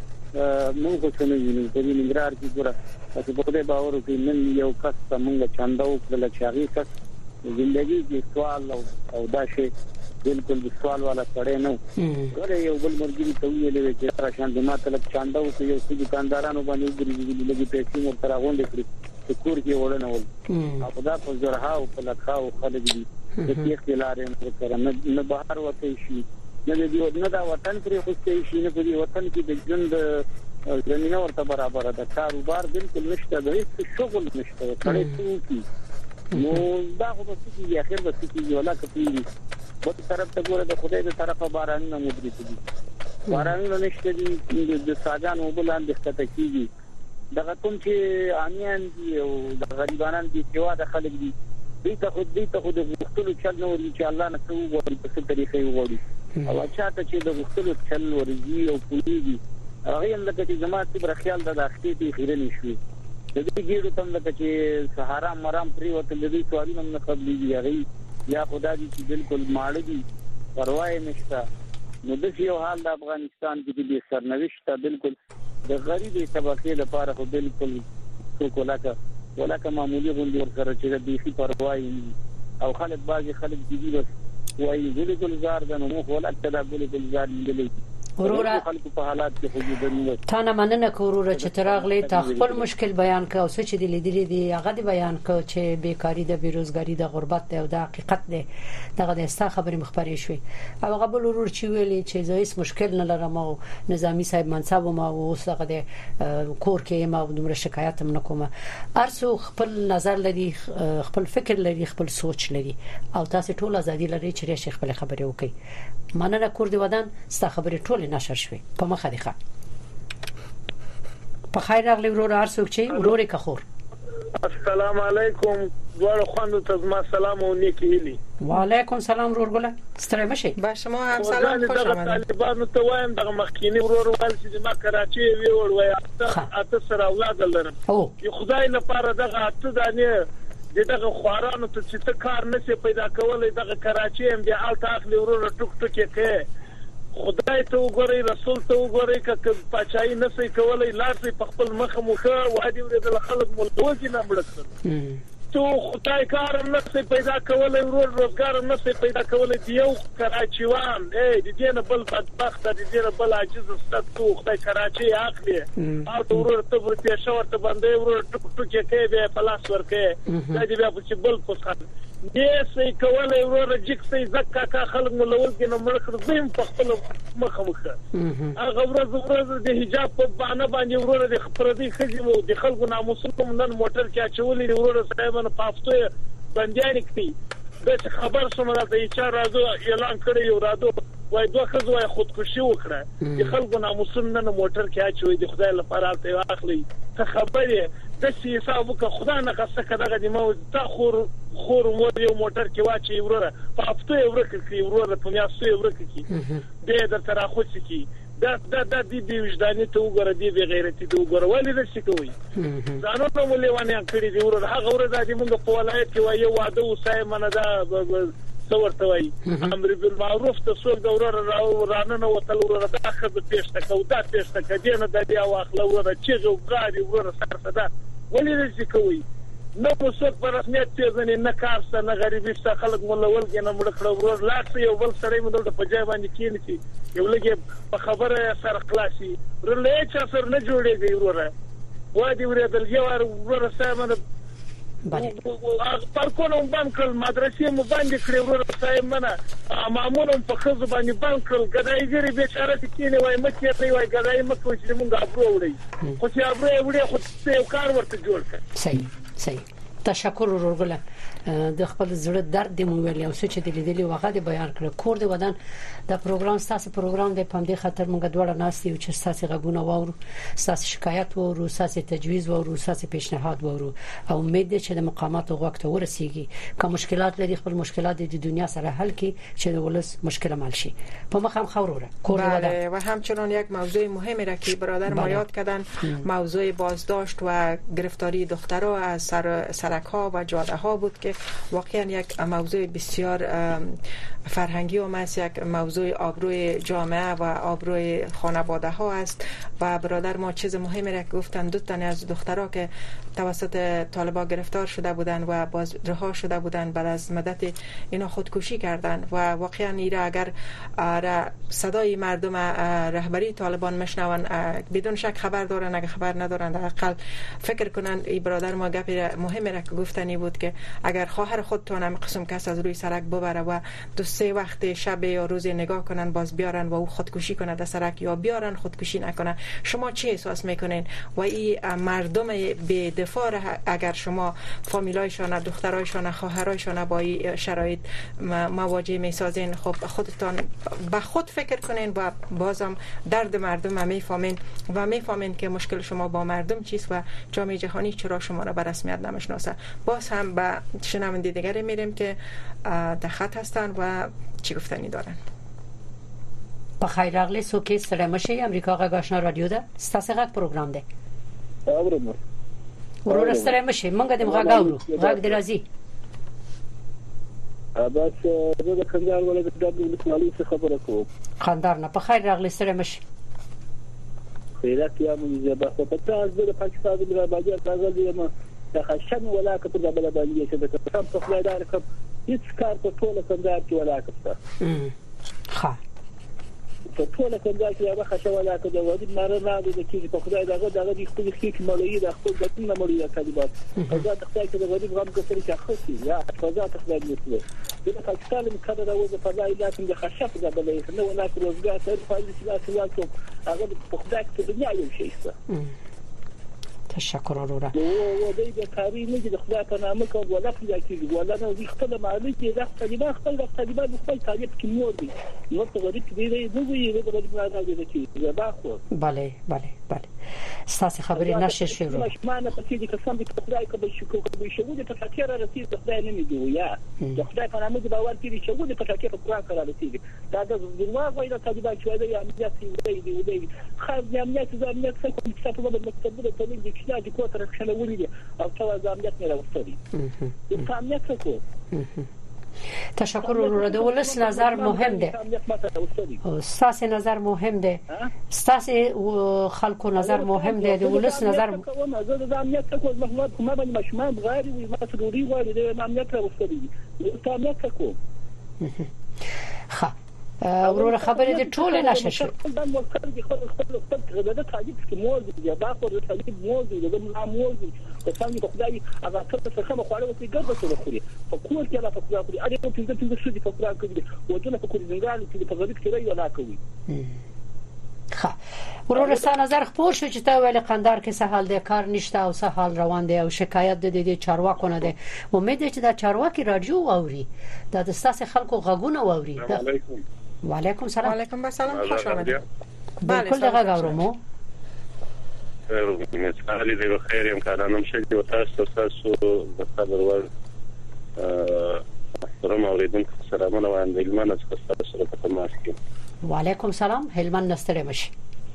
موږ څه نه وینو. په ننګرهار کې ګوره تاسو په دې باور وکړئ نن یو کس ته موږ چاندا وکړل چې هغه کس زندگی کې سوال او دا شی بالکل د سوال والا سره نه ګوره یو بل مرګي ته ویلې چې را شان د ماته چاندا او یو څه دکاندارانو باندې وګوري لګي پیسې مو تر غونډې کړې چې کور کې وړنه ول او دا په زرها او په لکه او خلک دي د دې خلارې سره نه بهر وته شي نه دی نه دا وطن پرې خوستې شي نه په دې وطن کې د ژوند زمينه ورته برابر ده. کاروبار بالکل نشته، د هیڅ شغل نشته. کړي څوکي نو دا خو به څه اخر به څه ولا کوي. په طرف ته ګوره د خدای د طرفه باران نه مدري دي. باران نه نشته دي د ساجان وبلان د ستته کیږي. دغه کوم چې امیان دي او د غریبانان دي چې واده خلک دي دې ته خو دې ته خو د وختلو چل نو وري چې الله نه څه وګوري په څه طریقې وګوري او چاته چې د وختلو چل وري او پولیږي هغه هم لکه چې جماعت پر خیال د اختی ته خیرنی شوی. د دې ګیرو تم لکه چې سهارا مرام پری وته د دې سوالونه نه قبليږي هغه یا خدای دې چې بالکل ماړ دي پروا یې نشته. نو د یو حال د افغانستان کې د سرنوشت بالکل د غریبي طبقه لپاره خو بالکل څوک ولاکه ولاکه معمولی غونډه ورسره چې د دې پروا یې او خلک باجی خلک دي بس وایي بالکل زار د نو ولاکه دا بالکل زار دي ورورا تا نه مننه کوروره چې تراغلی تا خپل مشکل بیان کا او څه چې د لیدلې دی هغه دی بیان کا چې بیکاری د بیروزګاری د غربت او د حقیقت دی دغه د استا خبرې مخبري شوې او هغه بل ورور چې ویلي چې زه هیڅ مشکل نه لرم او نظامی صاحب منصب ما او څنګه د کور کې ما دومره شکایت هم نکوم. ارسو خپل نظر لري، خپل فکر لري، خپل سوچ لري او تاسو ټول ازادي لري چې ریښه خپل خبرې وکړي. مننه کور دی ودان ستا خبرې ټول نشر شوي په مخه دی. ښه په خیر راغلی ورور ارڅوک چې ورور کخور. السلام علیکم دوه خواندو ته ما سلام او نیکی هیلی. و علیکم سلام ورور ګله ستړی مشي. با شما هم سلام خوش آمدید. طالبانو ته وایم دغه مخکینی ورور ول چې ما کراچي وی ور وای اته سره اولاد لرم. چې خدای لپاره دغه اته دانه دغه خوارانو ته چې کار نشي پیدا کولای دغه کراچي هم بیا الته اخلي ورور ټوک ټوک کې خدای ته وګورئ رسول ته وګورئ ک پچای نه سي کولای لارې په خپل مخ مخه وادي ورته خلک ملوځي نه مړ تو خدای کار نه سي پیدا کولای ورور روزګار نه سي پیدا کولای یو کراچیوان اے د دې نه بل بدبخت د دې نه بل عاجز ست تو خدای کراچي اخلي او ورور ته ورته شاور ته باندې ورور ټوک ټوک کې به پلاس ورکه دا دې بیا په بل پوسخه دې سي کولای ورور جک سي زکه کا خلک ملول کې نو مړ کړ زم په خپل مخه مخه هغه ورځ ورځ د حجاب په باندې باندې ورور د خپردي خزمو د خلکو ناموسوم نن موټر کې اچولې ورور صاحب نه پافتو باندې نکتي د خبر سره د چا راځو اعلان کړی یو راځو وای دوه خزو وای خودکشي وکړه د خلکو ناموسوم نن موټر کې اچوي د خدای لپاره ته اخلي ته خبره د سی حساب وک خدای نه قصه کړه د مو تا خور خور مو یو موټر کې واچي وروره پافتو ورکه کې وروره په میاسو ورکه کې به در تر اخو چې دا دا د دې وجداني ته وګوره دې غیرتي ته وګوره ولې د څه کوي ځانو نو مليوانه کړی دی وروره هغه ورته د موږ په ولایت کې وایي واده وسای منه دا څورته وای امر بالمعروف ته څوک د ورور رانه وتل ورور داخله پېښته کو دا پېښته کدي نه د بیا واخله ورور چې غاړي ورور سره صدا ولې دې کوي نو څوک په رسمیت چې ځنې نه کارسته نه غریبي څخه خلک مولول کې نه مړ کړو ورور لاس یو بل سره مو د پجای باندې کېنسي یو لګي په خبره سره خلاصي ورلې چې سر نه جوړيږي ورور وادي ورې د یو ورور سره پارکونو باندې کړل مدرسې مو باندې کړې ورور صاحب منه مامونو په خزو باندې باندې کړل ګدایګری بیچاره کینې وای مکه ته وای ګدای مکه چې مونږ ابرو وړي خو چې ابرو وړي خو څه کار ورته جوړ کړ صحیح صحیح تشکر ورورګله د خپل زړه درد مو ویل او څه چې د لیدلې وغه د بیان کړ کور د ودان د پروګرام ستاسو پروګرام د پاندې خاطر مونږ دوړه ناس یو چې ستاسو غوونه وورو ستاسو شکایت وورو ستاسو تجویز وورو ستاسو پیشنهاد وورو او امید ده چې د مقامات وخت ورسیږي کوم مشکلات لري خپل مشکلات د دنیا سره حل کړي چې د ولس مشکل حل شي په مخم خوروره کور د ودان و همچنان یک موضوع مهمی را که برادر ما یاد کردن موضوع بازداشت و گرفتاری دخترها از سر سرک‌ها و جاده‌ها بود که واقعا یک موضوع بسیار فرهنگی و است، یک موضوع آبروی جامعه و آبروی خانواده ها است و برادر ما چیز مهمی را گفتن دو تن از دخترها که توسط طالبان گرفتار شده بودند و باز رها شده بودند بعد از مدت اینا خودکشی کردند و واقعا ایرا اگر صدای مردم رهبری طالبان میشنون بدون شک خبر دارن، اگر خبر ندارن در اقل فکر کنن. ای برادر ما گپ مهمی را که گفتنی بود که اگر خواهر خودتون هم قسم کس از روی سرک ببره و دو سه وقت شب یا روز نگاه کنن باز بیارن و او خودکشی کنه در سرک یا بیارن خودکشی نکنه، شما چه احساس میکنین؟ و این مردم به دفاع اگر شما فامیلایشان، دخترایشان، خواهرایشان با این شرایط مواجه میسازین، خب خودتان به خود فکر کنین و بازم درد مردم هم میفهمین و میفهمین که مشکل شما با مردم چیست و جامعه جهانی چرا شما را به رسمیت نمیشناسه. باز هم به شنونده دیگری میریم که در خط هستن و چی گفتنی دارن. په خیر راغلی سوکې سره مشه امریکا غږ آشنا رادیو ده ستاسو غږ پروګرام ده. اورم. ورور سره مشه مونږ د غږ اورو غږ درازي. بس زه د خندار ولې د دبليو ولسمالي څخه خبره کوم. خندار نه په خیر راغلی سره مشه. خیرات یا مې زه په پاتاز د پاکستان د رابطه راغلی یم د خشن ولا کتر د بل باندې چې د کوم په خلای دار کوم هیڅ کار په ټوله خندار کې ولا کړه. ښه په ټوله خندار کې هغه خشه ولا کړه د ودی مره نه د کې په خدای دغه دغه د خپل خېک مولوی د خپل د نه مولوی د طالبات فزا تخته کې د ودی غم کوي چې خصي یا فزا تخته دې د پاکستان مکه د وځه په ځای لکه د خشه په بلې نه ولا کړو زګا تر فایل چې لا څه هغه په خدای کې د دنیا یو شي څه. تشکر اورورا. و دې د کاری نه د خدای په نامه کوم ولا کیږي ولا نه وي خپل معلومات دې د طالبان خپل د طالبان خپل طالب کې مور دي نو ته غریب دې دې دوی دې د راځي د کې زبا خو. بله بله بله. ستاسو خبرې نشر شوه. مشمانه په دې کې سم د خدای کبه شکو کبه شو د تفکر رسید د خدای نه دی یا د خدای په نامه د باور کې شو د تفکر په قرآن سره رسید دا د دنیا غوې د طالبان چې دا امنیت دی دی دی خاص د امنیت د امنیت څخه په څه په مکتب د تلین د کښنا د کوتر خلک ولې او څو د امنیت نه راوستي د امنیت څخه. تشکر ورور د ولس نظر مهم ده. ستاسو نظر مهم ده. ستاسو خلکو نظر مهم ده. د ولس نظر زه د امنیت څخه محمد کومه باندې مشمان غاری وي ما ضروري غواړي د امنیت راوستي د امنیت څخه. ښه ورور خبرې د ټوله نشه شو. دا مرکز د خپل خپل خپل د تعریف کې موضوع دی دا خو د تعریف موضوع دی د موضوع په څنګه په خدای هغه څه څه مخاله وتی ګرځي څه خوري په کور کې لا په خدای خوري اړې په دې چې څه دي په خدای کې ودونه په کور ځنګال کې په غریب کې راي ولا کوي. ښه ورور ستاسو نظر خپور شو چې تا ویل قندار کې سهال دی کار نشته او سهال روان دی او شکایت د دې چارواکو نه دی. امید چې دا چارواکي رادیو اوري دا د ستاسو خلکو غږونه اوري. و علیکم سلام. و علیکم السلام خوش آمدید. بله کل دغه غوړمو مثالی دی بخیر امکانانم شګي او تاسو تاسو د خبر ور محترم اوریدونکو سلامونه وړاندې ګلمنه تاسو سره په تماس کې. و علیکم سلام هلمند نستړی مشي.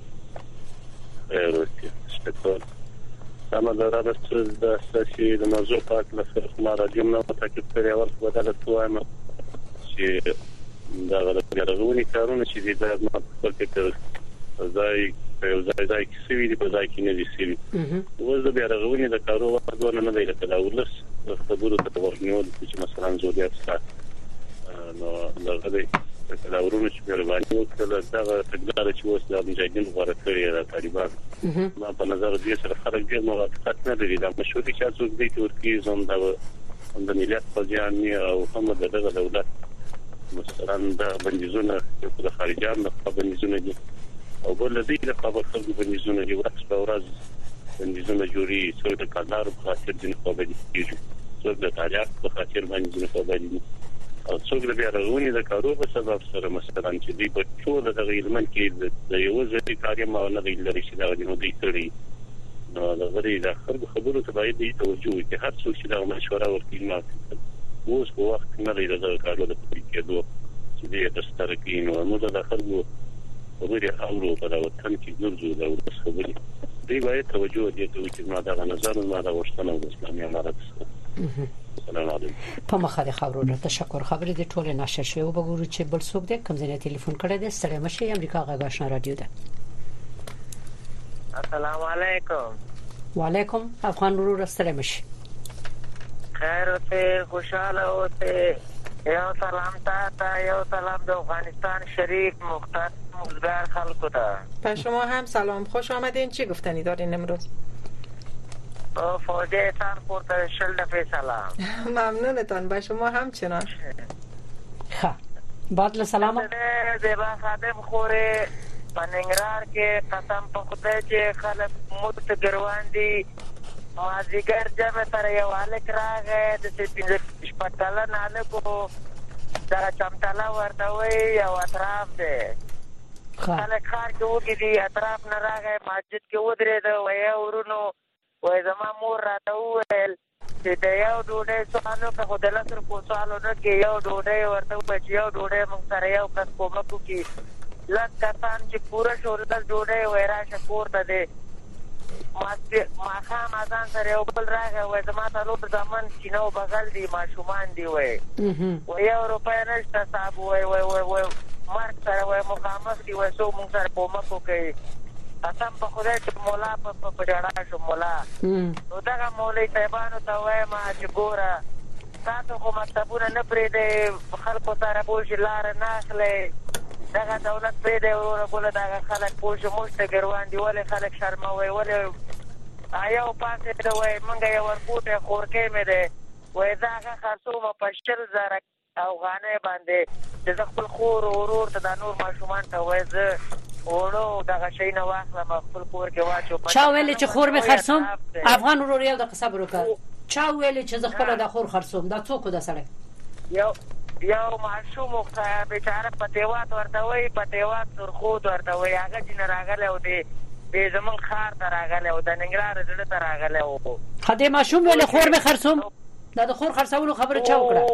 شکر. سلام درابط د اساسي د موضوع په اړه خبر ما راځم نو تاکید کړی او بدل توه چې دا غلطي کارونه چې دي دا ما خپل فکر ځای یو ځای ځای کې سوي دي په ځای کې نه دي سوي اوس د بیا رغونې د کارو وخت ونه نه دی لکه دا ولس خبرو ته ورنیول چې مثلا زوډیات سره نو دا غوډي دا ورونو چې مهرباني وکړه دا تګلار چې اوس د مجاهدین غوړه کړی دا طالبان ما په نظر دې سره خلک ډېر موافقت نه لري دا مشورې چې څوک دې ترکیه زم دا د ملت په ځان او هم د دغه دولت مثلا دا بندیزونه د خارجيان د بندیزونه دي او بل دې د خبر خلکو بندیزونه دي ورځ په ورځ بندیزونه جوړي څو د کارګر په خاطر دي په بندیزونه څو د تاریخ په خاطر باندې په بندیزونه او څوک د بیا رغونې د کارو په سبب سره مثلا چې دوی په ټول د غیلمن کې د یو ځای کاري ما نه لري چې دا د دوی کړی نو دا غري د خبرو ته باید دې توجه وکړي هر څوک چې دا مشوره ورکړي ما اوس په وخت نه لري د کارو د کېدو چې دې د سترګې نو نو دا خلکو ورته اورو په وطن کې ګرځو دا ورته خبري دې باید توجه دې ته چې ما دا نظر ما دا وشتنه د اسلامي امارات سلام علیکم په مخه خبرو را تشکر خبرې د ټوله نشر شوی او وګورو چې بل څوک دې کوم ځای ټلیفون کړی دی ستړي مشه امریکا غاښنا رادیو ده السلام علیکم وعلیکم افغان ورو ستړي مشه خیر اوسه خوشاله اوسه یو سلام ته یو سلام د افغانستان شریف مختار مزګار خلکو ته به شما هم سلام خوش آمدین چی گفتنی دارین امروز فوجه تان پورته شل دفعه سلام ممنونتان به شما همچنان خب بعد له سلام زیبا خادم خوره پننګرار کې قسم په خدای چې خلک مت ګروان دي مازیګر جمع سره یو الک راغې د سپینځ شپټاله نه کو دا چمټاله ورته وي یو اطراف ده خلک خار کې وګړي اطراف نه راغې مسجد کې ودرېد وای ورونو وای زما مور راته وویل چې د یو ډوډۍ سوالو که خو د لس روپو سوالو نه کې یو ډوډۍ ورته وویل چې یو ډوډۍ موږ سره یو کس کومک وکړي لس کسان چې پوره شو لس ډوډۍ وای راشه کور ته دی ماښام اذان سره یو بل راغی وای زما څلور زامن چینه او بغل دي ماشومان دي وای وای یو روپۍ نشته صاحب وای وای وای مرګ سره وای مخامخ دي وای څوک موږ سره کومک وکړي قسم په خدای چې مولا په پډاړه شو مولا نو دا مولوی صاحبانو ته وایم چې ګوره تاسو خو مکتبونه نه پرېږدئ خلکو سره پوه لار نه اخلئ دغه دولت پرېږدئ وروره بله دغه خلک پوه شي موږ ته ګروان دي ولې خلک شرموئ ولې یو پاسېده وایي موږ یو ورکوټی خورکۍ مې دی وایي زه هغه خرڅوم په شل زره افغانۍ باندې چې زه خپل خور ورور ته دا نور ماشومان ته وایي زه وړو دغه شی نه واخلم خپل کور کې واچو چا ویل چې خور مې خرڅوم افغان ورور یو د صبر وکړ چا ویل چې زه خپل د خور خرڅوم دا څوک ده سره یو یو معصوم خو بیچاره پټیوات ورته وای پټیوات سرخود ورته وای هغه چې راغله او دې به زمون خار ته راغله او د ننګرهار ډله ته راغله او خدای معصوم ویل خور مې خرڅوم دا د خور خرڅولو خبره چا وکړه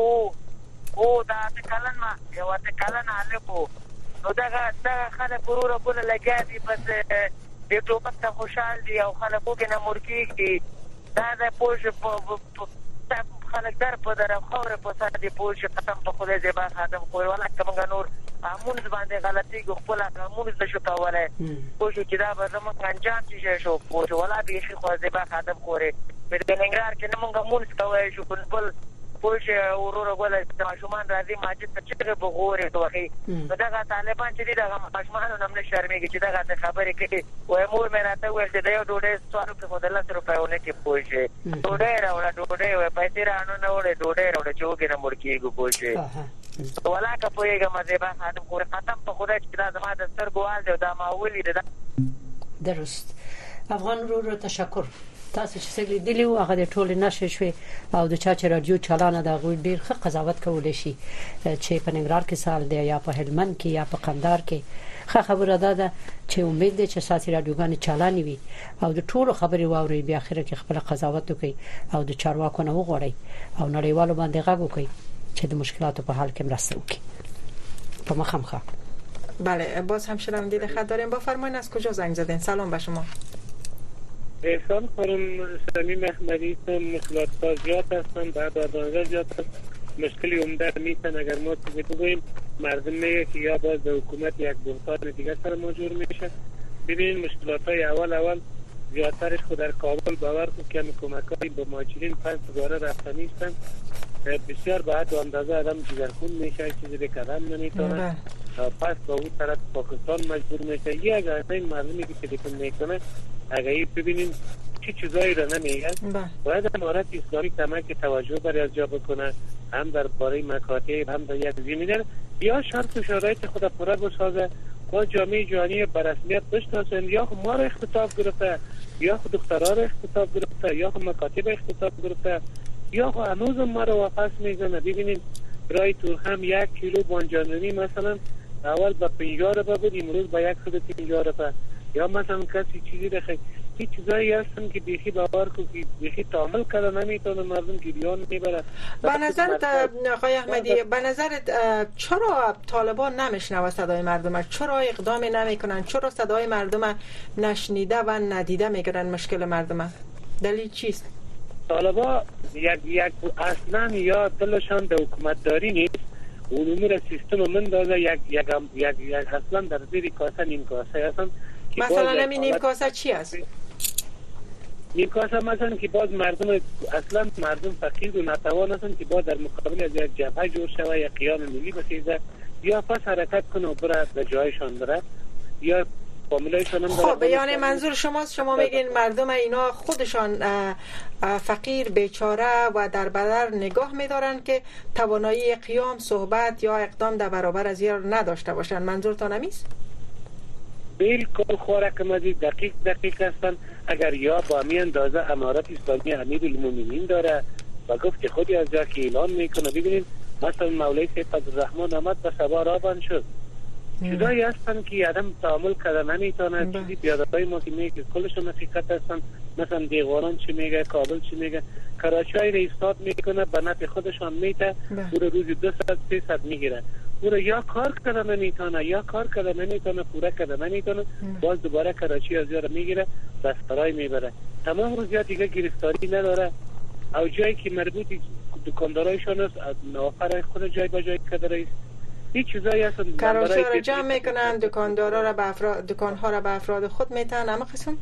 او دا کلن ما یو ته کلن الکو نو دا دا خلک ورور په لګیا دي بس د ټوپک ته خوشحال دي او خلکو کې نه مرکیږي دا د پوش په خلک در په در خوره په سر دي پوش قسم په خدای زیبا خادم خو ولا کومه نور امون باندې غلطي خپل امون څه شو کوله پوش چې دا به زموږ انجام شي شو پوش ولا به شي خو زیبا خادم خوره په ننګرهار کې نه مونږ امون کوي شو بل پوش ورور غول ماشومان راځي ماجد ته چې بغوري توخي دغه طالبان چې دغه ماشومان نوم نه شرمېږي چې دغه خبرې کوي وای مور مې راته ویل چې دا یو ډوډۍ څوارو کې خو د لس روپیونه کې پوښي ډوډۍ راوړه ډوډۍ وای پیسې رانه نه وړه ډوډۍ راوړه چې وګې نه مور کېږي پوښي ولا که پوهېږم زیبا خادم خو ختم په خدای چې دا زما د سترګوال دی دا ما ولید درست افغان ورور تشکر تاسو چې څنګه دی له هغه د ټول نشه شوي او د چا چې رادیو چالانه دا غوډ ډیر ښه قضاوت کولای شي چې په ننګرهار کې سال دی یا په هلمند کې یا په قندهار کې ښه خبره ده چې امید ده چې ساسي رادیوګان چالانې وي او د ټول خبرې واوري بیا اخره کې خپل قضاوت وکړي او د چارواکو نه وغوړي او نړیوالو باندې غږ وکړي چې د مشکلاتو په حل کې مرسته وکړي په مخامخ. بله باز هم شنونده خط داریم بفرمایید از کجا زنگ زدین؟ سلام به شما. احسان خانم سمیم احمدی هستم مخلص زیاد هستم بعد از آن زیاد هستم مشکلی عمده میتن اگر ما چیزی بگوییم مردم میگه که یا باز به حکومت یک بحران دیگه سر ما جور میشه. ببینید مشکلات های اول اول زیادترش خود در کابل باور کنید که کمک های به مهاجرین پس دوباره رفتنی هستن. بسیار بعد و اندازه آدم جگرخون میشه، چیزی به قدم نمیتونه، پس با اون طرف پاکستان مجبور میشه. یه اگر این مردمی که تلفن میکنه اگر ببینیم چه چیزایی را نمیگن، باید امارت اسلامی کمک توجه برای از جا بکنه، هم در باره مکاتب هم در یک زمینه یا شرط و شرایط خود پورا بسازه و جامعه جهانی به رسمیت بشناسن. یا خود ما را اختطاف گرفته، یا خود دخترها را اختطاف گرفته، یا خود مکاتب اختطاف گرفته، یا خود هنوز ما را واپس میزنه. ببینید برای تورخم یک کیلو بانجانونی مثلا اول به پنجاه روپیه بود، امروز به یک صد پنجاه روپیه. یا مثلا کسی چیزی رخه هیچ چیزایی هستن که بیخی باور کو که بیخی تعامل کرده نمیتونه مردم گریان میبره. به نظرت آقای احمدی، به نظرت چرا طالبان نمیشنوه صدای مردم؟ چرا اقدام نمیکنن؟ چرا صدای مردم نشنیده و ندیده میگیرن مشکل مردم؟ دلیل چیست؟ طالبان یک یک اصلا یا دلشان به حکومت داری نیست، اون امور سیستم من داده یک یک یک یک اصلا در زیر کاسه نیم کاسه هستن. مثلا نمی نیم کاسه چی است؟ نیم کاسه مثلا که باز مردم اصلا مردم فقیر و ناتوان هستن که باز در مقابل از یک جبهه جور شوه یا قیام ملی بسیزه یا پس حرکت کنه و بره به جایشان بره یا خب بیان منظور شماست، شما میگین مردم اینا خودشان فقیر بیچاره و در بدر نگاه میدارن که توانایی قیام صحبت یا اقدام در برابر از این نداشته باشن. منظورتان همیست؟ بالکل خوراک مزی دقیق دقیق هستن. اگر یا با می اندازه امارت اسلامی امیرالمومنین داره و گفت که خودی از جا که اعلان میکنه. ببینید مثلا مولوی سید فضلالرحمن آمد و سبا را بند شد. چیزایی هستن که آدم تعامل کرده نمیتونه. چیزی بیادرهای ما که میگه کلشون حقیقت هستن. مثلا دیواران چی میگه، کابل چی میگه، کراچی های ایستاد میکنه به نفع خودشان میته، او رو روزی دو صد سه صد میگیره. او رو یا کار کرده نمیتونه یا کار کرده نمیتونه پوره کرده نمیتونه، باز دوباره کراچی از یار میگیره دسترای میبره. تمام روزیات دیگه گرفتاری نداره. او جایی که مربوطی دکاندارایشان است نوافر خود جای با جای کدره است. هیچ چیزایی هستن کراچی را جمع میکنن، دکاندارا را به افراد دکانها را به افراد خود میتن. اما قسم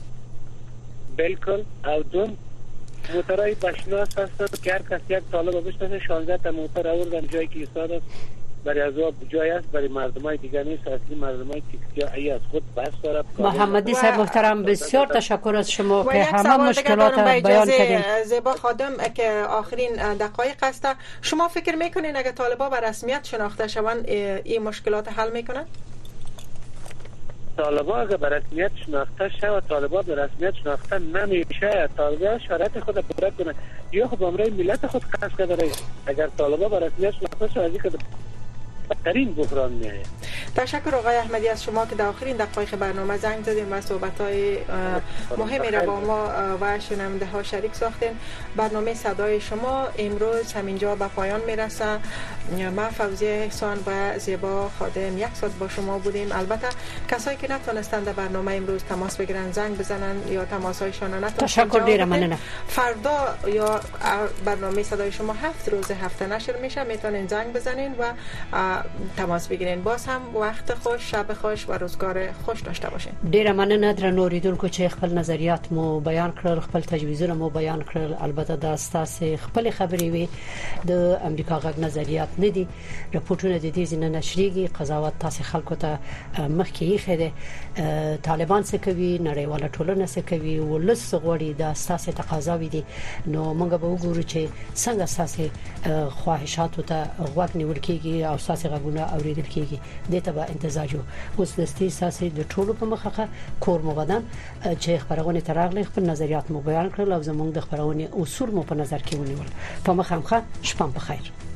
بالکل. او دوم موترهای بشناس هستن که هر کس یک طالب بشناسه شانزده تا موتر آوردن جایی که ایستاد است برای از جای است، برای مردمای دیگه نیست. اصلی مردمای تکسیا ای از خود بس داره. محمدی صاحب محترم بسیار تشکر از شما که همه مشکلات بیان کردین. زیبا خادم که آخرین دقایق است، شما فکر میکنین اگه طالبا به رسمیت شناخته شوند این مشکلات حل میکنن؟ طالبا اگه به رسمیت شناخته شود، طالبا به رسمیت شناخته نمیشه. طالبا شرایط خود پوره کنه یا خود عمره ملت خود قصد داره. اگر طالبا به رسمیت شناخته شود از اینکه بدترین بحران میایه. تشکر آقای احمدی از شما که در آخرین دقایق برنامه زنگ زدین و صحبت‌های مهمی را با ما و شنونده ها شریک ساختین. برنامه صدای شما امروز همینجا به پایان میرسه. ما فوزیه احسان و زیبا خادم یک ساعت با شما بودیم. البته کسایی که نتونستند در برنامه امروز تماس بگیرن زنگ بزنن یا تماس‌هایشان نتونستند. تشکر دیره ممنونم. فردا یا برنامه صدای شما هفت روز هفته نشر میشه، میتونین زنگ بزنین و تماس بگیرین. باز هم وقت خوش، شب خوش و روزگار خوش داشته باشین. ډیره مننه درنو اوریدونکو چې خپل نظریات مو بیان کړل، خپل تجویزونه مو بیان کړل. البته دا ستاسو خپل خبرې وي، د امریکا غږ نظریات نه دي. رپورټونه د دې ځینې نشریږي، قضاوت تاسو خلکو ته مخکې یې خېده. طالبان څه کوي، نړیواله ټولنه څه کوي، ولس غوړي دا ستاسو تقاضاوي دي. نو موږ به وګورو چې څنګه ستاسو خواهشاتو ته غوږ نیول کیږي او ستاسو غوونه اوریدل کیږي. دته به انتظار جو. اوس د ستاسو د ټولو په مخه کور مو بدن چې خبرونه ترغلي خپل نظریات مو بیان کړل او زموږ د خبرونه اصول مو په نظر کې ونیول. په مخه مخه شپه په خیر.